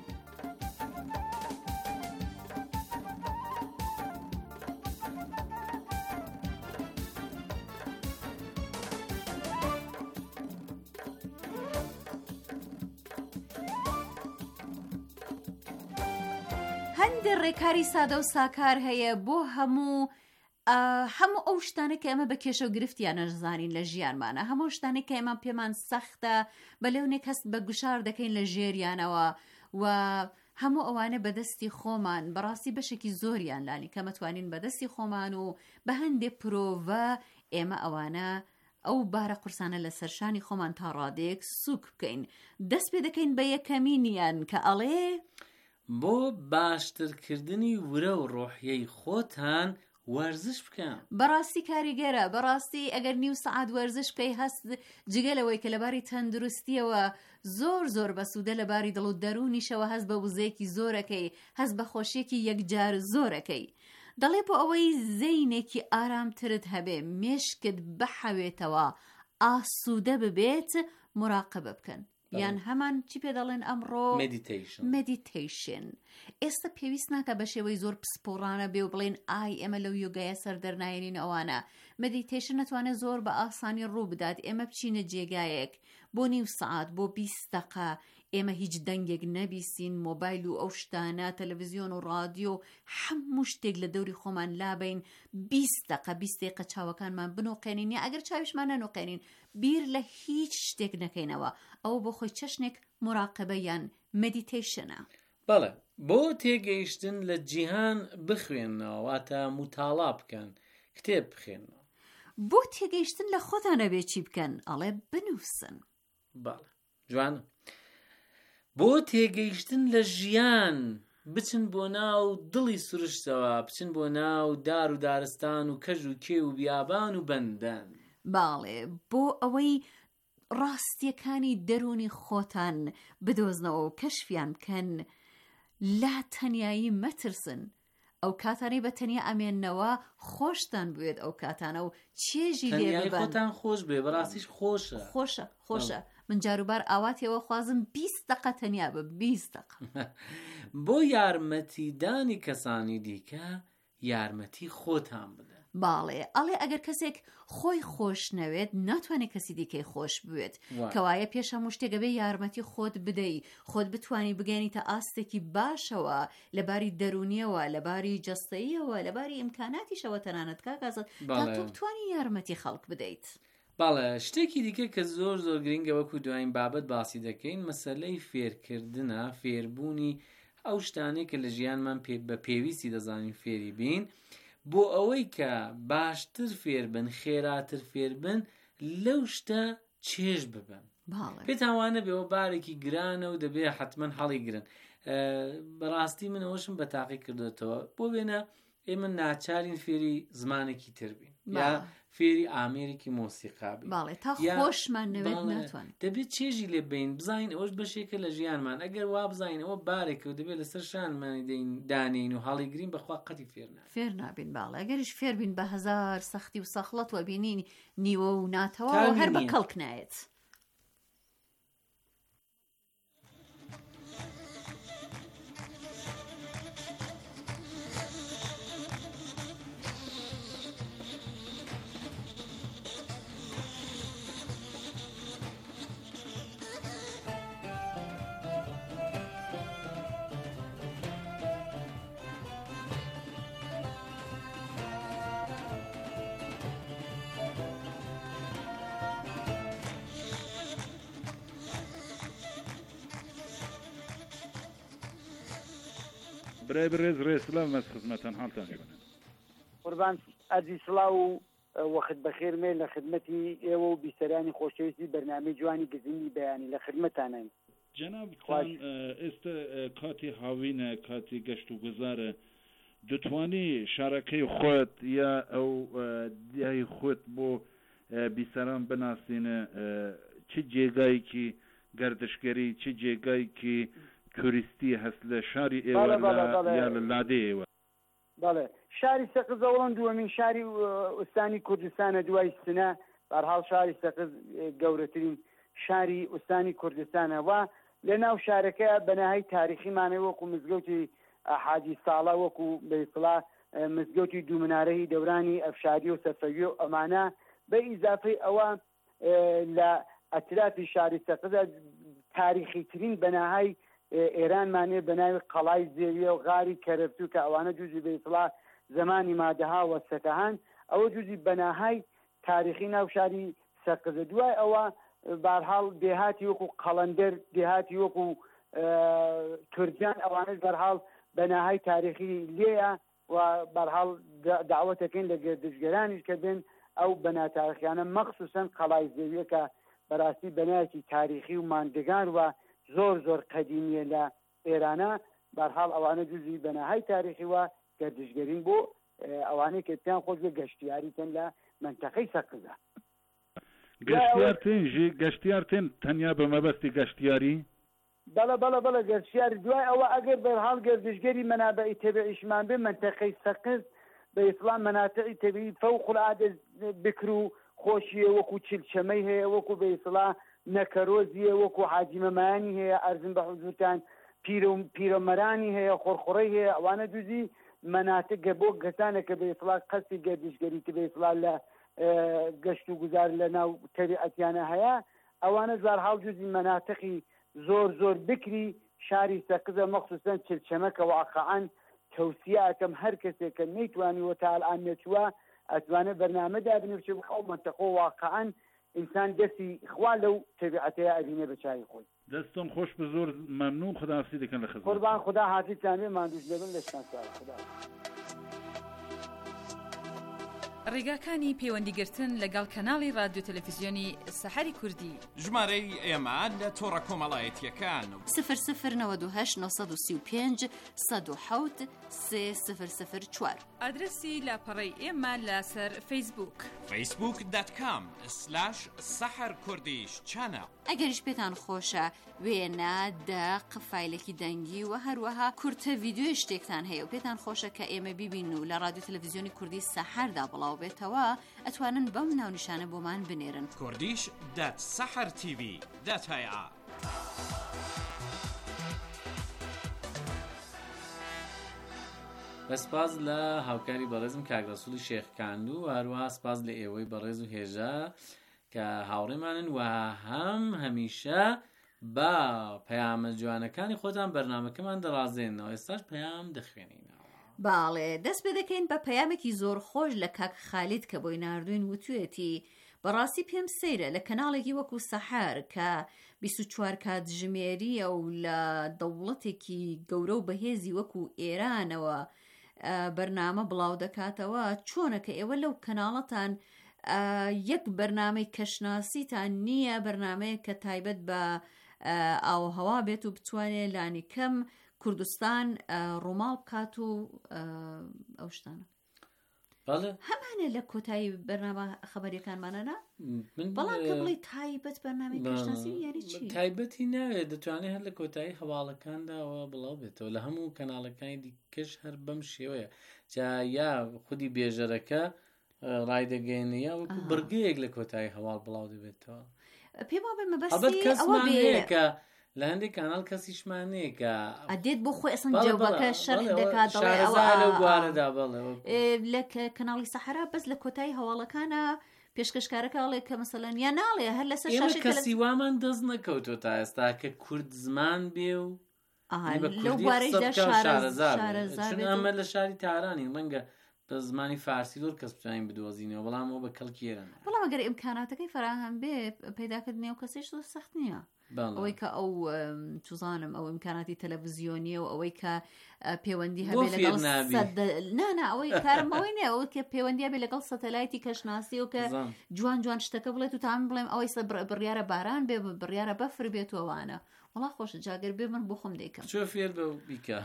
هەندێک ڕێکاری سادە و ساکار هەیە بۆ هەموو هەموو ئەو شتانە کە ئەمە بە کێشە و گرفتیان نەژزانین لە ژیانمانە، هەموو شتانێک کە ئێمە پێمان سەختە بەلەونێک هەست بە گوشار دەکەین لە ژێریانەوە و هەموو ئەوانە بەدەستی خۆمان بەڕاستی بەشێکی زۆریان لانی کە مەتوانین بەدەستی خۆمان و بە هەندێک پرۆڤە ئێمە ئەوانە ئەو بارە قورسانە لە سەرشانی خۆمان تا ڕادێک سوک بکەین دەست پێ دەکەین بە یەکەمینیان کە ئەڵێ بۆ باشترکردنی ورە و ڕۆحیەی خۆتان وەرزش بکەن. بەڕاستی کاریگەرە، بەڕاستی ئەگەر نیو سەعات وەرزش بکەی هەست جگەلەوەی کە لەباری تەندروستیەوە زۆر زۆر بەسوودە لەباری دڵ و دەرونیشەوە هەست بە وزەیەکی زۆرەکەی، هەست بە خۆشیەکی یەکجار زۆرەکەی. دەڵێ بۆ ئەوەی زەینێکی ئارامترت هەبێ مێشکت بەحەوێتەوە ئاسوودە ببێت مراقبە بکەن. یان هەمان چی پێ دەڵێن ئەمڕۆ مدیتیشن. ئێستا پێویست ناکە بە شێوەی زۆر پسپۆڕانە بێ و بڵێن ئای ئێمە لەو یۆگایە سەر دەرنایێنین ئەوانە. مدیتیشن نەتوانێت زۆر بە ئاسانی ڕوو بدات. ئێمە بچینە جێگایەک بۆ نیو سەعات بۆ بیست دەقە ئێمە هیچ دەنگێک نەبیستین، مۆبایل و ئەو شتانە تەلەڤیزیۆن و ڕادیۆ هەموو شتێک لە دەوری خۆمان لابین بیست دەقە بیست دقیقە چاوەکانمان بنۆقێنین یا ئەگەر چاویشمان نەنۆقێنین بیر لە هیچ شتێک نەکەینەوە. ئەو بۆ خۆی چەشنێک مراقبە یان مدیتیشنە. بەڵێ بۆ تێگەیشتن لە جیهان بخوێنەوە واتە متاڵا بکەن، کتێب بخێنەوە. بۆ تێگەیشتن لە خۆتانە بێ چی بکەن؟ ئەڵێ بنووسن. بەڵێ جوانە. بۆ تێگەیشتن لە ژیان بچن بۆ ناو دڵی سروشتەوە، بچن بۆ ناو دار و دارستان و کەژ و کێ و بیابان و بەندەن. باڵێ بۆ ئەوەی ڕاستیەکانی دەرونی خۆتان بدۆزنەوە و کەشفیان بکەن لا تەنیایی مەترسن. ئەو کاتانی بە تەنیا ئەمێننەوە خۆشتان بوێت ئەو کاتانە و چێژی لێ ببەن. خۆتان خۆش بێ بەڕاستیش خۆشە خۆشە خۆشە. من جاروبار ئاواتیەوە خوازم بیست دقە تەنیا بە بیست دقە. بۆ یارمەتیدانی کەسانی دیکە یارمەتی خۆتان بدە. باڵێ ئەڵێ ئەگەر کەسێک خۆی خۆش نەوێت ناتوانێت کەسی دیکەی خۆش بوێت. کەوایە پێش هەموو شتێک بێ یارمەتی خۆت بدەی، خۆت بتوانی بگەنیتە ئاستێکی باشەوە لەباری دەرونیەوە، لەباری جەستەییەوە، لەباری ئیمکاناتیشەوە تەنانەت کاکازت تا تۆ بتوانی یارمەتی خەڵک بدەیت. باڵێ شتێکی دیکە کە زۆر زۆر گرنگە وەکو دوایین بابەت باسی دەکەین مەسەلەی فێرکردنە، فێربوونی ئەو شتانەی کە لە ژیانمان بە پێویستی دەزانین فێری بین بۆ ئەوەی کە باشتر فێر بن، خێراتر فێر بن لەو شتە چێژ ببن. پێتانوانە بێەوە بارێکی گرانە و دەبێ حتمما هەڵی گرن. بەڕاستی من ئەوەشم بە تاقی کردێتەوە بۆ بێنە ئێمە ناچارین فێری زمانێکی تر بین یا فێری ئامێرێکی مۆسیقا بین. باڵێ تا خۆشمان نەوێت ناتوانین. دەبێت چێژی لێ بین بزانین ئەوەش بەشێکە لە ژیانمان. ئەگەر وا بزانین ئەوە بارێکە و دەبێت لەسەر شانمانی دانین و هەڵی گرین بەخوا قەتی فێر نابین. فێر نابین. باڵێ ئەگەریش فێر بین بە هەزار سەختی و سەخڵەت وە بینین نیوە و ناتەوە هەر بە کەڵک نایێت. برای برێز ڕێسلام مەس خزمەتەن حاڵتان هێبنن. قوربان ئەزی سڵاو و وەخت بەخێر مێ لە خدمەتی ئێوە و بیسەرانی خۆشەویستی بەرنامەی جوانی گزینی بەیانی لە خدمەتانین. جەنابتان ئێستا کاتی هاوینە، کاتی گەشت و گوزارە، دەتوانی شارەکەی خۆت یا ئەو دیای خۆت بۆ بیسەران بناسینە چ جێگایکی گەردشگەری چ جێگایکی توریستی هەست لە شاری ئێوە یا لە لادەی ئێوە؟ بەڵێ شاری سەقز ئەوڵەن دووەمین شاری ئوستانی کوردستانە دوای سنە. بەرحاڵ شاری سەقز گەورەترین شاری ئوستانی کوردستانە و لە ناو شارەکە بەناهی تاریخیمانە وەکو مزگەوتی حاجی ساڵە، وەکو بەیسڵا مزگەوتی دوومنارەی دەورانی ئەفشاری و سەفەوی و ئەمانە بە ئیزافەی ئەوە لە ئەترافی شاری سەقزە تاریخی ترین بەناهای ئێرانمانێ بەناوی قەڵای زێویە و غاری کەرەفتوو کە ئەوانە جوزی بەیسڵا زمانی مادەها و سەکەهان ئەوە جوزی بەناهای تاریخی ناو شاری سەقزە. دوای ئەوە بەرحاڵ دێهاتی وەکو قەڵەندەر، دێهاتی وەکو تورجان ئەوانش بەرحاڵ بەناهای تاریخی لێیە و بەرحاڵ داوەتەکەین لە گەردشگەرانیش کە بێن ئەو بەنا تاریخیانە مەخصوسەن قەڵای زەویە کە بەڕاستی بەنایەکی تاریخی و ماندگار و زۆر زۆر قەدیمیە لە ئێرانە بەرحاڵ ئەوانە جزئی بەناهای تاریخی وە گەردشگەرین بۆ ئەوانەی کە پێیان خۆش بێ گەشتیاریتەن لە منتەقەی سەقزە. گەشتیارتێنژی گەشتیارتێن تەنیا بە مەبەستی گەشتیاری بەڵە بەڵە بەڵە گەشتیاری دوای ئەوە ئەگەر بەرحاڵ گەردشگەری مەنابەئی تەبیعیشمان بێ منتەقەی سەقز بە ئیسلام مەناتەقی تەبیعی فەوق العادە بکر و خۆشیە وەکو چلچەمەی هەیە وەکو بە ئیسلام نەکەرۆزیە وەکو حاجیمەمانی هەیە ئەرزم بە حوزوتان پیرۆمەرانی هەیە خۆرخۆڕی هەیە ئەوانە دوزی مەناتەگە بۆ گەسانێکە بە ئیسلام قەستی گەردشگەریتە بە ئیسلام لە گەشت و گوزار لە ناو تەبیعەتیانە هەیە ئەوانە زارهاو جزئی مەناتەقی زۆر زۆر بکری شاری سەقزە مەخصوسەن چلچەمەکە واقعاً تەوسیە ئەکەم هەر کەسێک کە نەیتوانیوە تا ئەلئان نەچووە ئەتوانێت بەرنامەدا بنووسێ بخەو منتەقە واقعاً ئینسان دەستی خوا لەو تەبیعەتەیە ئەبینێ بە چاوی خۆی. دەستم خۆش بە زۆر مەمنوون خوداحافیزی دەکەن لە خزمەت. قوربان خدا حافیزتان بێ ماندووش دەبن لەشتان سوار خدا. ڕێگاکانی پەیوەندیگرتن لەگەڵ کەناڵی رادیۆ تەلەڤیزیۆنی سەحەری کوردی ژمارەی ئێمە لە تۆڕە کۆمەڵایەتیەکان سفر سفر نەوەد و هەشت نۆ سی و پێنج سەد و حەوت سێ سفر سفر چوار ئادرسی لاپەڕەی ئێمە لەسەر فەیسبووک فەیسبووک دات کام سلاش سەحەر کوردیش چانە. ئەگەریش پێتان خۆشە وێنە دەق فایلێکی دەنگی و هەروەها کورتە ڤیدیۆی شتێکتان هەیە و پێتان خۆشە کە ئێمە بیبین و لە رادیۆ تەلەڤیزیۆنی کوردی سەحەردا بڵاو بێتەوە ئەتوانن بەم ناونیشانە بۆمان بنێرن کوردیش دات سەحەر تیڤی دات هەیە. بەسپاس لە هاوکاری بەڕێزم کاگرەسوولی شێخکاندوو و هەروەها سپاس لە ئێوەی بەڕێز و هێژە کە هاوڕێمانن و هەم هەمیشە بە پەیامە جوانەکانی خۆتان بەرنامەکەمان دەڕازێنەوە ئێستاش پەیام دەخوێنینەوە. باڵێ دەست پێ دەکەین بە پەیامێکی زۆر خۆش لە کاک خالید کە بۆی ناردوین وتوێتی بەڕاستی پێم سەیرە لە کەناڵێکی وەکو سەحەر کە بیست و چوار کاتژمێریە و لە دەوڵەتێکی گەورە و بەهێزی وەکو ئێرانەوە بەرنامە بڵاو دەکاتەوە چۆنە کە ئێوە لەو کەناڵەتان یەک بەرنامەی کەشناسیتان نییە بەرنامەیە کە تایبەت بە ئاوهەوا بێت و بتوانێت لانی کەم کوردستان ڕووماڵ بکات و ئەو شتانە هەمانە لە کۆتایی بەرنامە خەبەریەکانمانەنا بەڵام کە بڵی تایبەت بەرنامەی کەشناسی یانی چی تایبەتی ناوێت دەتوانێت هەر لە کۆتایی هەواڵەکانداەوە بڵاو بێتەوە لە هەموو کەناڵەکانی دیکەش هەر بەم شێوەیە جا یا خودی بێژەرەکە ڕایدەگەێنەیە وەکو بڕگەیەک لە کۆتایی هەواڵ بڵاو دەبێتەوە پێم وابێ مەبەستی ئەوە بێ لە هەندێک کانال کەسیشمانەیە کە ئەدێت بۆ خۆی ئەسن جەوبەکە شەرح دەکات لە کەناڵی سەحەرا بەس لە کۆتایی هەواڵەکانە پێشکەشکارەکەڵێ کە مەسەلەن یا ناڵێ هەر لەسەر شاشە کەسی وامان دەست نەکەوتۆ تا ئێستا کە کورد زمان بێ و لەو بوارەیدا شارەزار ئەمە لە شاری تارانی ڕەنگە بە زمانی فارسی زۆر کەس بتوانین بدۆزینەوە بەڵام ئەوە بە کەڵکیێرن بەڵام ئەگەر ئیمکاناتەکەی فراهەم بێ پەیداکردنی ئەو کەسیش زۆر سەخت نییە ئەوەی کە ئەو توزانم ئەو ئیمکاناتی تەلەڤیزیۆنیە و ئەوەی کە پەیوەندی هەبێ لەگەڵ نانا ئەوەی کارمەوەی نیە ئەوەی کە پەیوەندی هەبێ لەگەڵ سەتەلایتی کەشناسی و کە جوان جوان شتەکە بڵێت و تام بڵێم ئەوەی بڕیارە باران بێ بڕیارە بەفر بێت و ئەوانە وەڵا خۆشە جاگەر بێ من بۆ خۆم دەیکەم چۆ فێر بە بیکە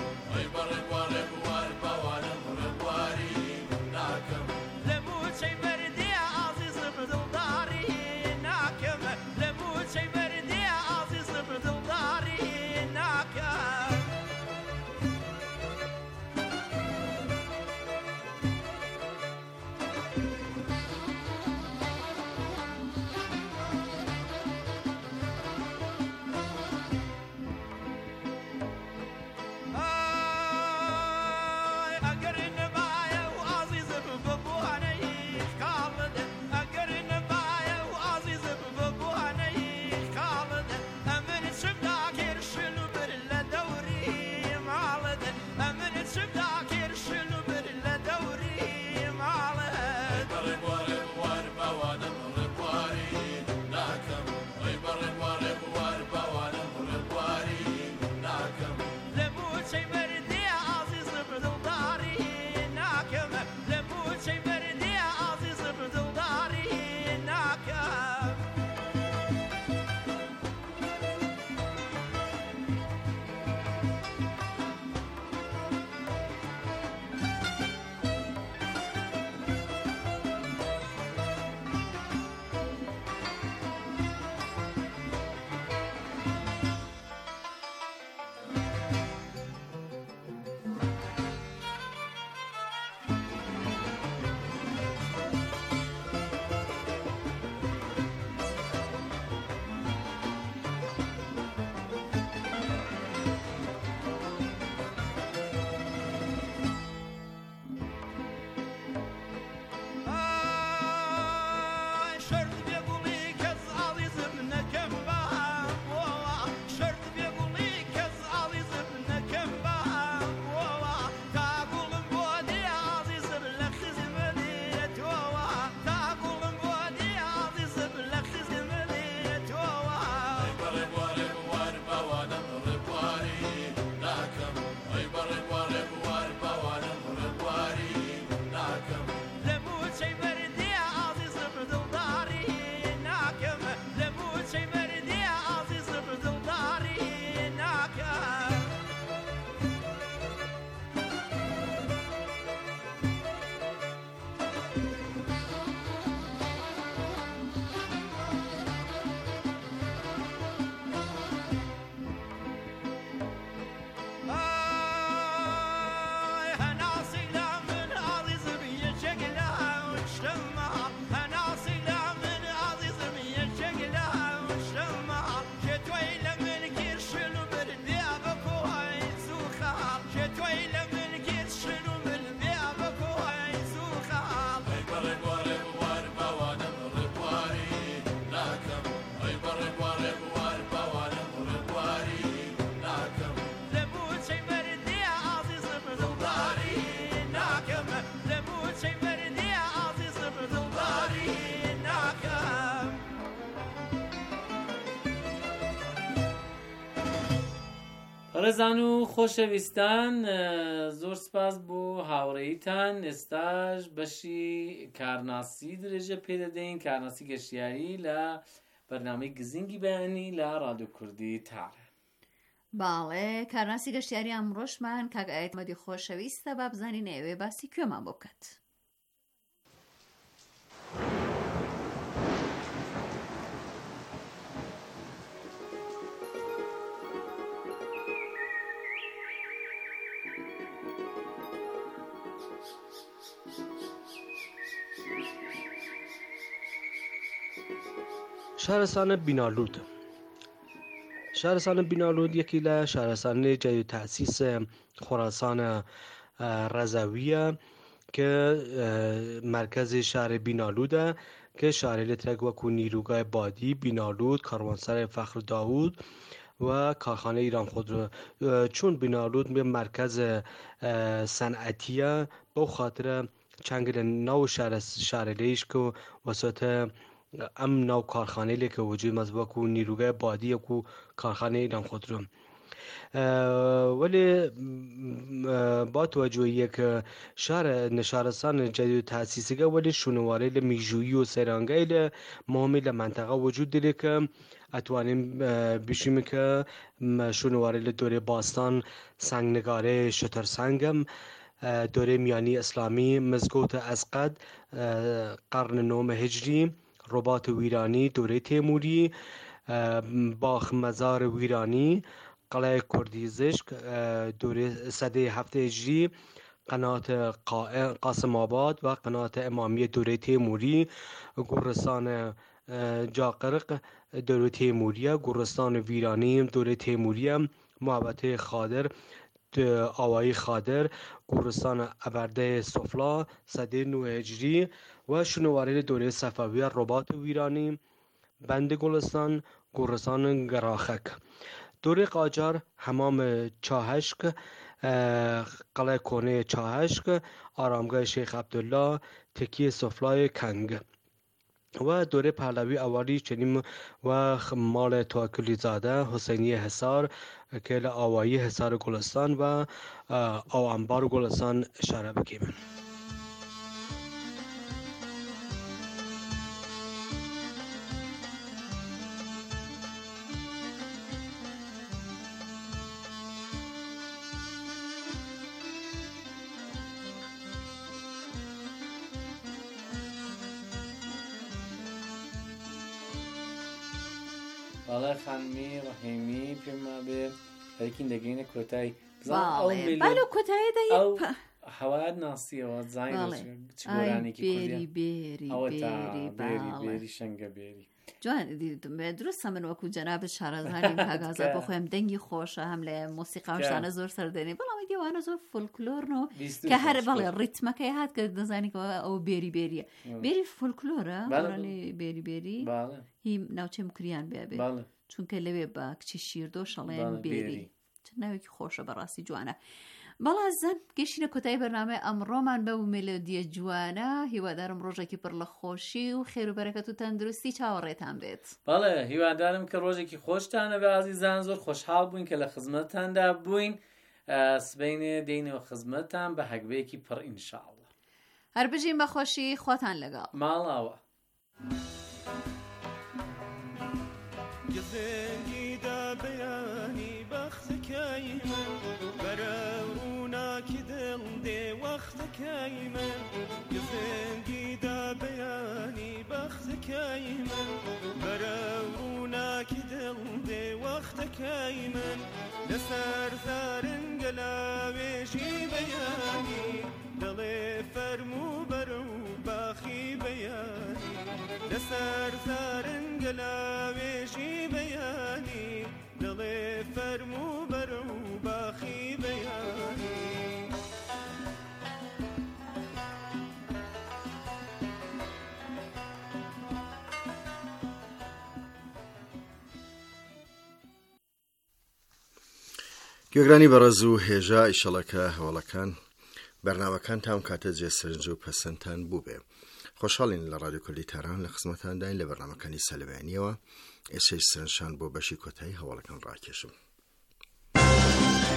Say بەڕێزان و خۆشەویستان زۆر سپاس بۆ هاوڕێیتان. ئێستاش بەشی کارناسی درێژە پێدەدەین، کارناسی گەشتیاری لە بەرنامەی گزینگی بەیانی لە ڕادیۆ کوردی تارە. باڵێ کارناسی گەشتیاری ئەمڕۆشمان کاک ئایەتمەدی خۆشەویستە با بزانین ئێوێ باسی کوێمان بۆ بکات. شارستان بینالود. شارستان بینالود یکی لە شارستانی جدید تأسیس خراسان رضویه که مرکز شهر بینالوده که شهر لترک وکو نیروگاه بادی بینالود، کاروانسرای فخر داوود و کارخانه ایران خودرو. چون بینالود به مرکز صنعتیه به خاطر چنگ نو شهر شهر لیش که وسط ام نو کارخانه لی که وجود مزبوط و نیروگاه بادی و کارخانه ایران خودرو. ولی با توجهی که شهر نشارستان جدید تأسیسی که ولی شنواری لمیجویی و سرانگای لمهمی لمنطقه وجود داره که اتوانیم بشیم که شنواری لدوره باستان سنگنگاره شتر سنگم، دوره میانی اسلامی مزگوت اسقد قرن نهم هجری، رباط ویرانی دوره تیموری، باخ مزار ویرانی، قلعه کردیزشک دوره سده هفت هجری، قنات قاسم آباد و قنات امامی دوره تیموری، گورستان جاقرق دوره تیموری، گورستان ویرانی دوره تیموری، محوطه خادر آوایی خادر، گورستان ابرده سفلا سده نو هجری و شنواری دوره صفوی رباط ویرانی، بند گلستان، گورستان گراخک. دوره قاجار حمام چاهشک، قلعه کهنه چاهشک، آرامگاه شیخ عبدالله، تکیه سفلای کنگ. و دوره پهلوی اولی چنین و مال توکلی زاده حسینی حصار که آوایی حصار گلستان و او انبار گلستان اشاره بکیم. بالا خانمی رحیمی پیما به هرکین دگین کوتای بالا بالا کوتای دایی هوا ناسی و زاین چگورانی کی بری بری بری بری بری شنگ بری جوان درست من وکو جناب شارزانی کاغذ بخوام دنگی خوشه هم له موسیقی شانه زور سر دنی بالا میگه وانا زور فولکلور نو که هر بالا ریتم که هات که دزانی که او بری بری بری فولکلوره ورانی بری بری بالا هی ناوچه مکریان بیا بیا چون که لبی با کچی شیر دو شلیم بری نوی که خوشه براسی جوانه بالا زن گشینه کتای برنامه امرومان به ملودی جوانه هیوادارم روزی پر لخوشی و خیر و برکت و تندرستی چاورتان بید. بالا هیوادارم که روزی که خوشتانه به عزیزان زور خوشحال بوین که لخدمتتان ده بوین سبین دین و خدمتتان به حقبه کی پر ان شاء الله. هر بجیم به خوشی خواتان لگا. مالاوا. گزنگی دا بیانی بخت کی براونا کی دل دی وقت کی من گزنگی دا بیانی بخت کی من براونا کی دل دی وقت کی من لسر زارن گلاویشی بیانی دل فرمو برو باخی بیانی لسر زارن گلاویشی بیانی دل فرمو برو باخی بیانی گوێگرانی بەڕێز و هێژا ئیشەڵەکە هەوڵەکان بەرنامەکان تام کاتە جێسەرنج و پەسەندتان بوو بێ. خۆشحاڵین لە ڕادیۆ کوردی تاران لە خزمەتانداین لە بەرنامەکانی سەلەمێنیەوە ئێسەی سەرنجشان بۆ بەشی کۆتایی هەوڵەکان ڕاکێشم.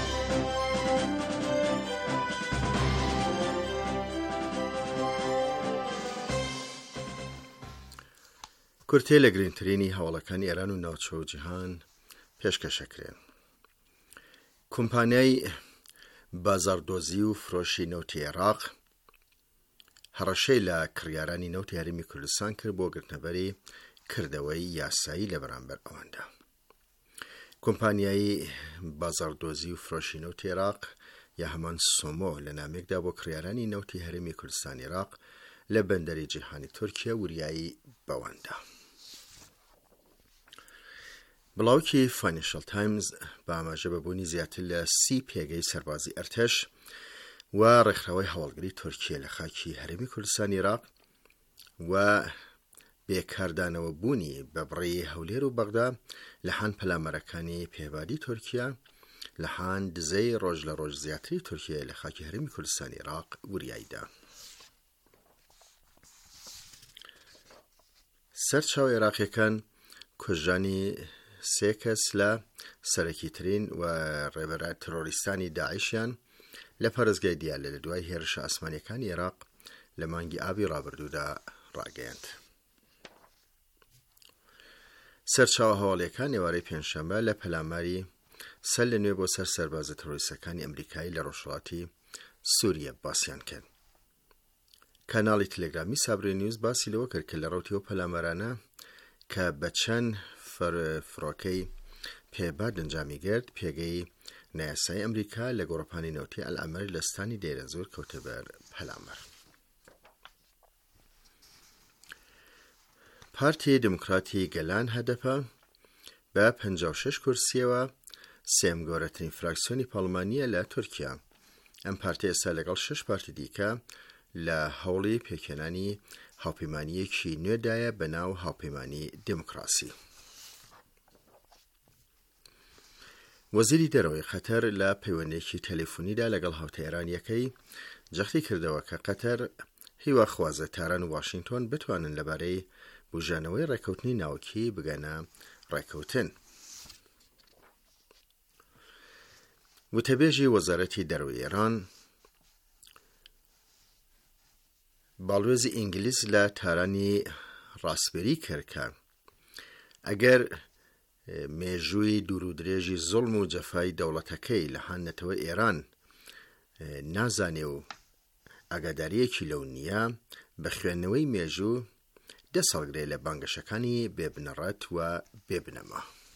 کورتێ لە گرنگترینی هەواڵەکانی ئێران و ناوچە و جیهان پێشکەشەکرێن. کۆمپانیای بازاڕدۆزی و فرۆشی نەوتی عێراق هەڕەشەی لە کڕیارانی نەوتی هەرێمی کوردستان کرد بۆ گرتنەبەری کردەوەی یاسایی لە بەرامبەر ئەواندا. کۆمپانیای بازاڕدۆزی و فرۆشی نەوتی عێراق یا هەمان سۆمۆ لە نامێکدا بۆ کڕیارانی نەوتی هەرێمی کوردستان عێراق لە بەندەری جیهانی تورکیا وریایی بەواندا. بڵاوکی فاینانشال تایمز بە ئاماژە بەبوونی زیاتر لە سی پێگەی سەربازی ئەرتەش و ڕێکخراوەی هەواڵگری تورکیا لە خاکی هەرێمی کوردستان عێراق و بێکاردانەوە بوونی بە بڕێی هەولێر و بەغدا لە حان پەلامەرەکانی پێبادی تورکیا لە حان دزەی ڕۆژ لە ڕۆژ زیاتری تورکیا لە خاکی هەرێمی کوردستان عێراق وریاییدا. سەرچاو عێراقیەکان کوژانی سێ کەس لە سەرەکیترین و ڕێبەرە ترۆریستانی داعیشیان لە پارێزگای دیالە لە دوای هێرشە ئاسمانیەکانی عێراق لە مانگی ئابی ڕابردوودا ڕاگەیاند. سەرچاوە هەواڵیەکان ئێوارەی پێنجشەمبە لە پەلاماری سەر لە نوێ بۆ سەر سەربازە ترۆریستەکانی ئەمریکایی لە ڕۆژهەڵاتی سووریە باسییان کرد. کاناڵی تەلەگرامی سابری نیوز باسی لەوە کرد کە لە ڕەوتی ئەو پەلامەرانە کە بە چەند فڕۆکەی پێباد ئەنجامی گرت پێگەی نایاسایی ئەمریکا لە گۆڕەپانی نەوتی ئەلئەمەر لە ستانی دەیرە زۆر کەوتە بەر پەلامەر. پارتی دموکراتی گەلان هەدەپە بە پەنجا و شەش کورسیەوە سێم گەورەترین فراکسیۆنی پەرلەمانیە لە تورکیا. ئەم پارتی ئێستا لەگەڵ شەش پارتی دیکە لە هەوڵی پێکێنانی هاوپەیمانیەکی نوێدایە بە ناو هاوپەیمانی دموکراسی. وەزیری دەرەوەی قەتەر لە پەیوەندێکی تەلەفۆنیدا لەگەڵ هاوتایرانیەکەی جەختی کردەوە کە قەتەر هیوا خوازە تاران واشنگتۆن بتوانن لەبارەی بژانەوەی ڕێکەوتنی ناوکی بگەنە ڕێکەوتن. وتەبێژی وەزارەتی دەرەوەی ئێران باڵوێزی ئینگلیز لە تارانی ڕاستبەری کرد کە ئەگەر مێژووی دوور و درێژی زوڵم و جەفای دەوڵەتەکەی لە هانەتەوە ئێران نازانێ و ئاگاداریەکی لەو نییە بە خوێندنەوەی مێژوو دەسەڵگرێ لە بانگەشەکانی بێبنەڕەت و بێبنەما.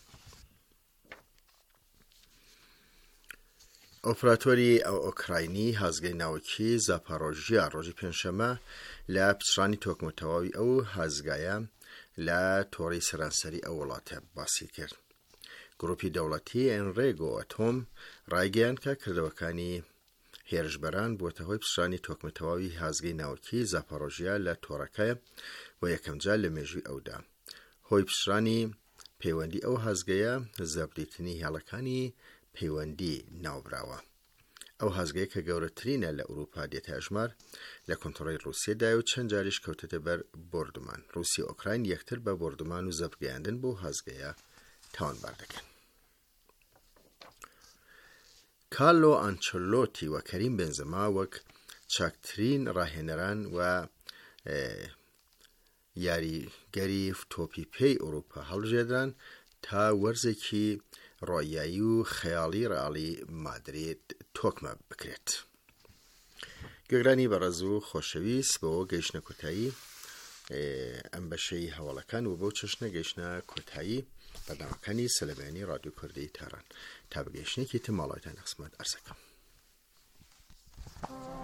ئۆپراتۆری ئەو ئۆکراینی هازگای ناوکی زاپارۆژیا ڕۆژی پێنجشەمە لە پچڕانی تۆکمەتەواوی ئەو هازگایە لە تۆڕی سەرانسەری ئەو وڵاتە باسی کرد. گروپی دەوڵەتی ئێنڕێگۆ ئەتۆم ڕایگەیاند کە کردەوەکانی هێرشبەران بووەتە هۆی پچڕانی تۆکمەتەواوی هازگای ناوکی زاپارۆژیا لە تۆڕەکە بۆ یەکەم جار لە مێژووی ئەودا. هۆی پچڕانی پەیوەندی ئەو هازگەیە زەبریتنی هێڵەکانی پەیوەندی ناوبراوە. ئەو هازگەیە کە گەورەترینە لە ئەوروپا دێتە ئەژمار لە کۆنتڕۆڵی ڕووسیەدایە و چەند جاریش کەوتەتە بەر بۆردومان. ڕووسیا و ئۆکراین یەکتر بە بۆردومان و زەبگەیاندن بۆ هازگەیە تاوانبار دەکەن. کارلۆ ئانچەلۆتی و کەریم بێنزەما وەک چاکترین ڕاهێنەران و یاریگەری تۆپی پێی ئەوروپا هەڵژێدران تا وەرزێکی ڕۆیایی و خەیاڵی ڕاڵی مادرێت تۆکمە بکرێت. گەگرانی بەڕێز و خۆشەویست بەوە گەیشتنە کۆتایی ئەم بەشەی هەواڵەکان و بۆ چەشنە گەیشتنە کۆتایی بەردەمەکانی سەلەمێنی ڕادیۆ کوردی تاران تا بەگەیشتنێکی تر ماڵاتان خزمەت ئەرزەکەم.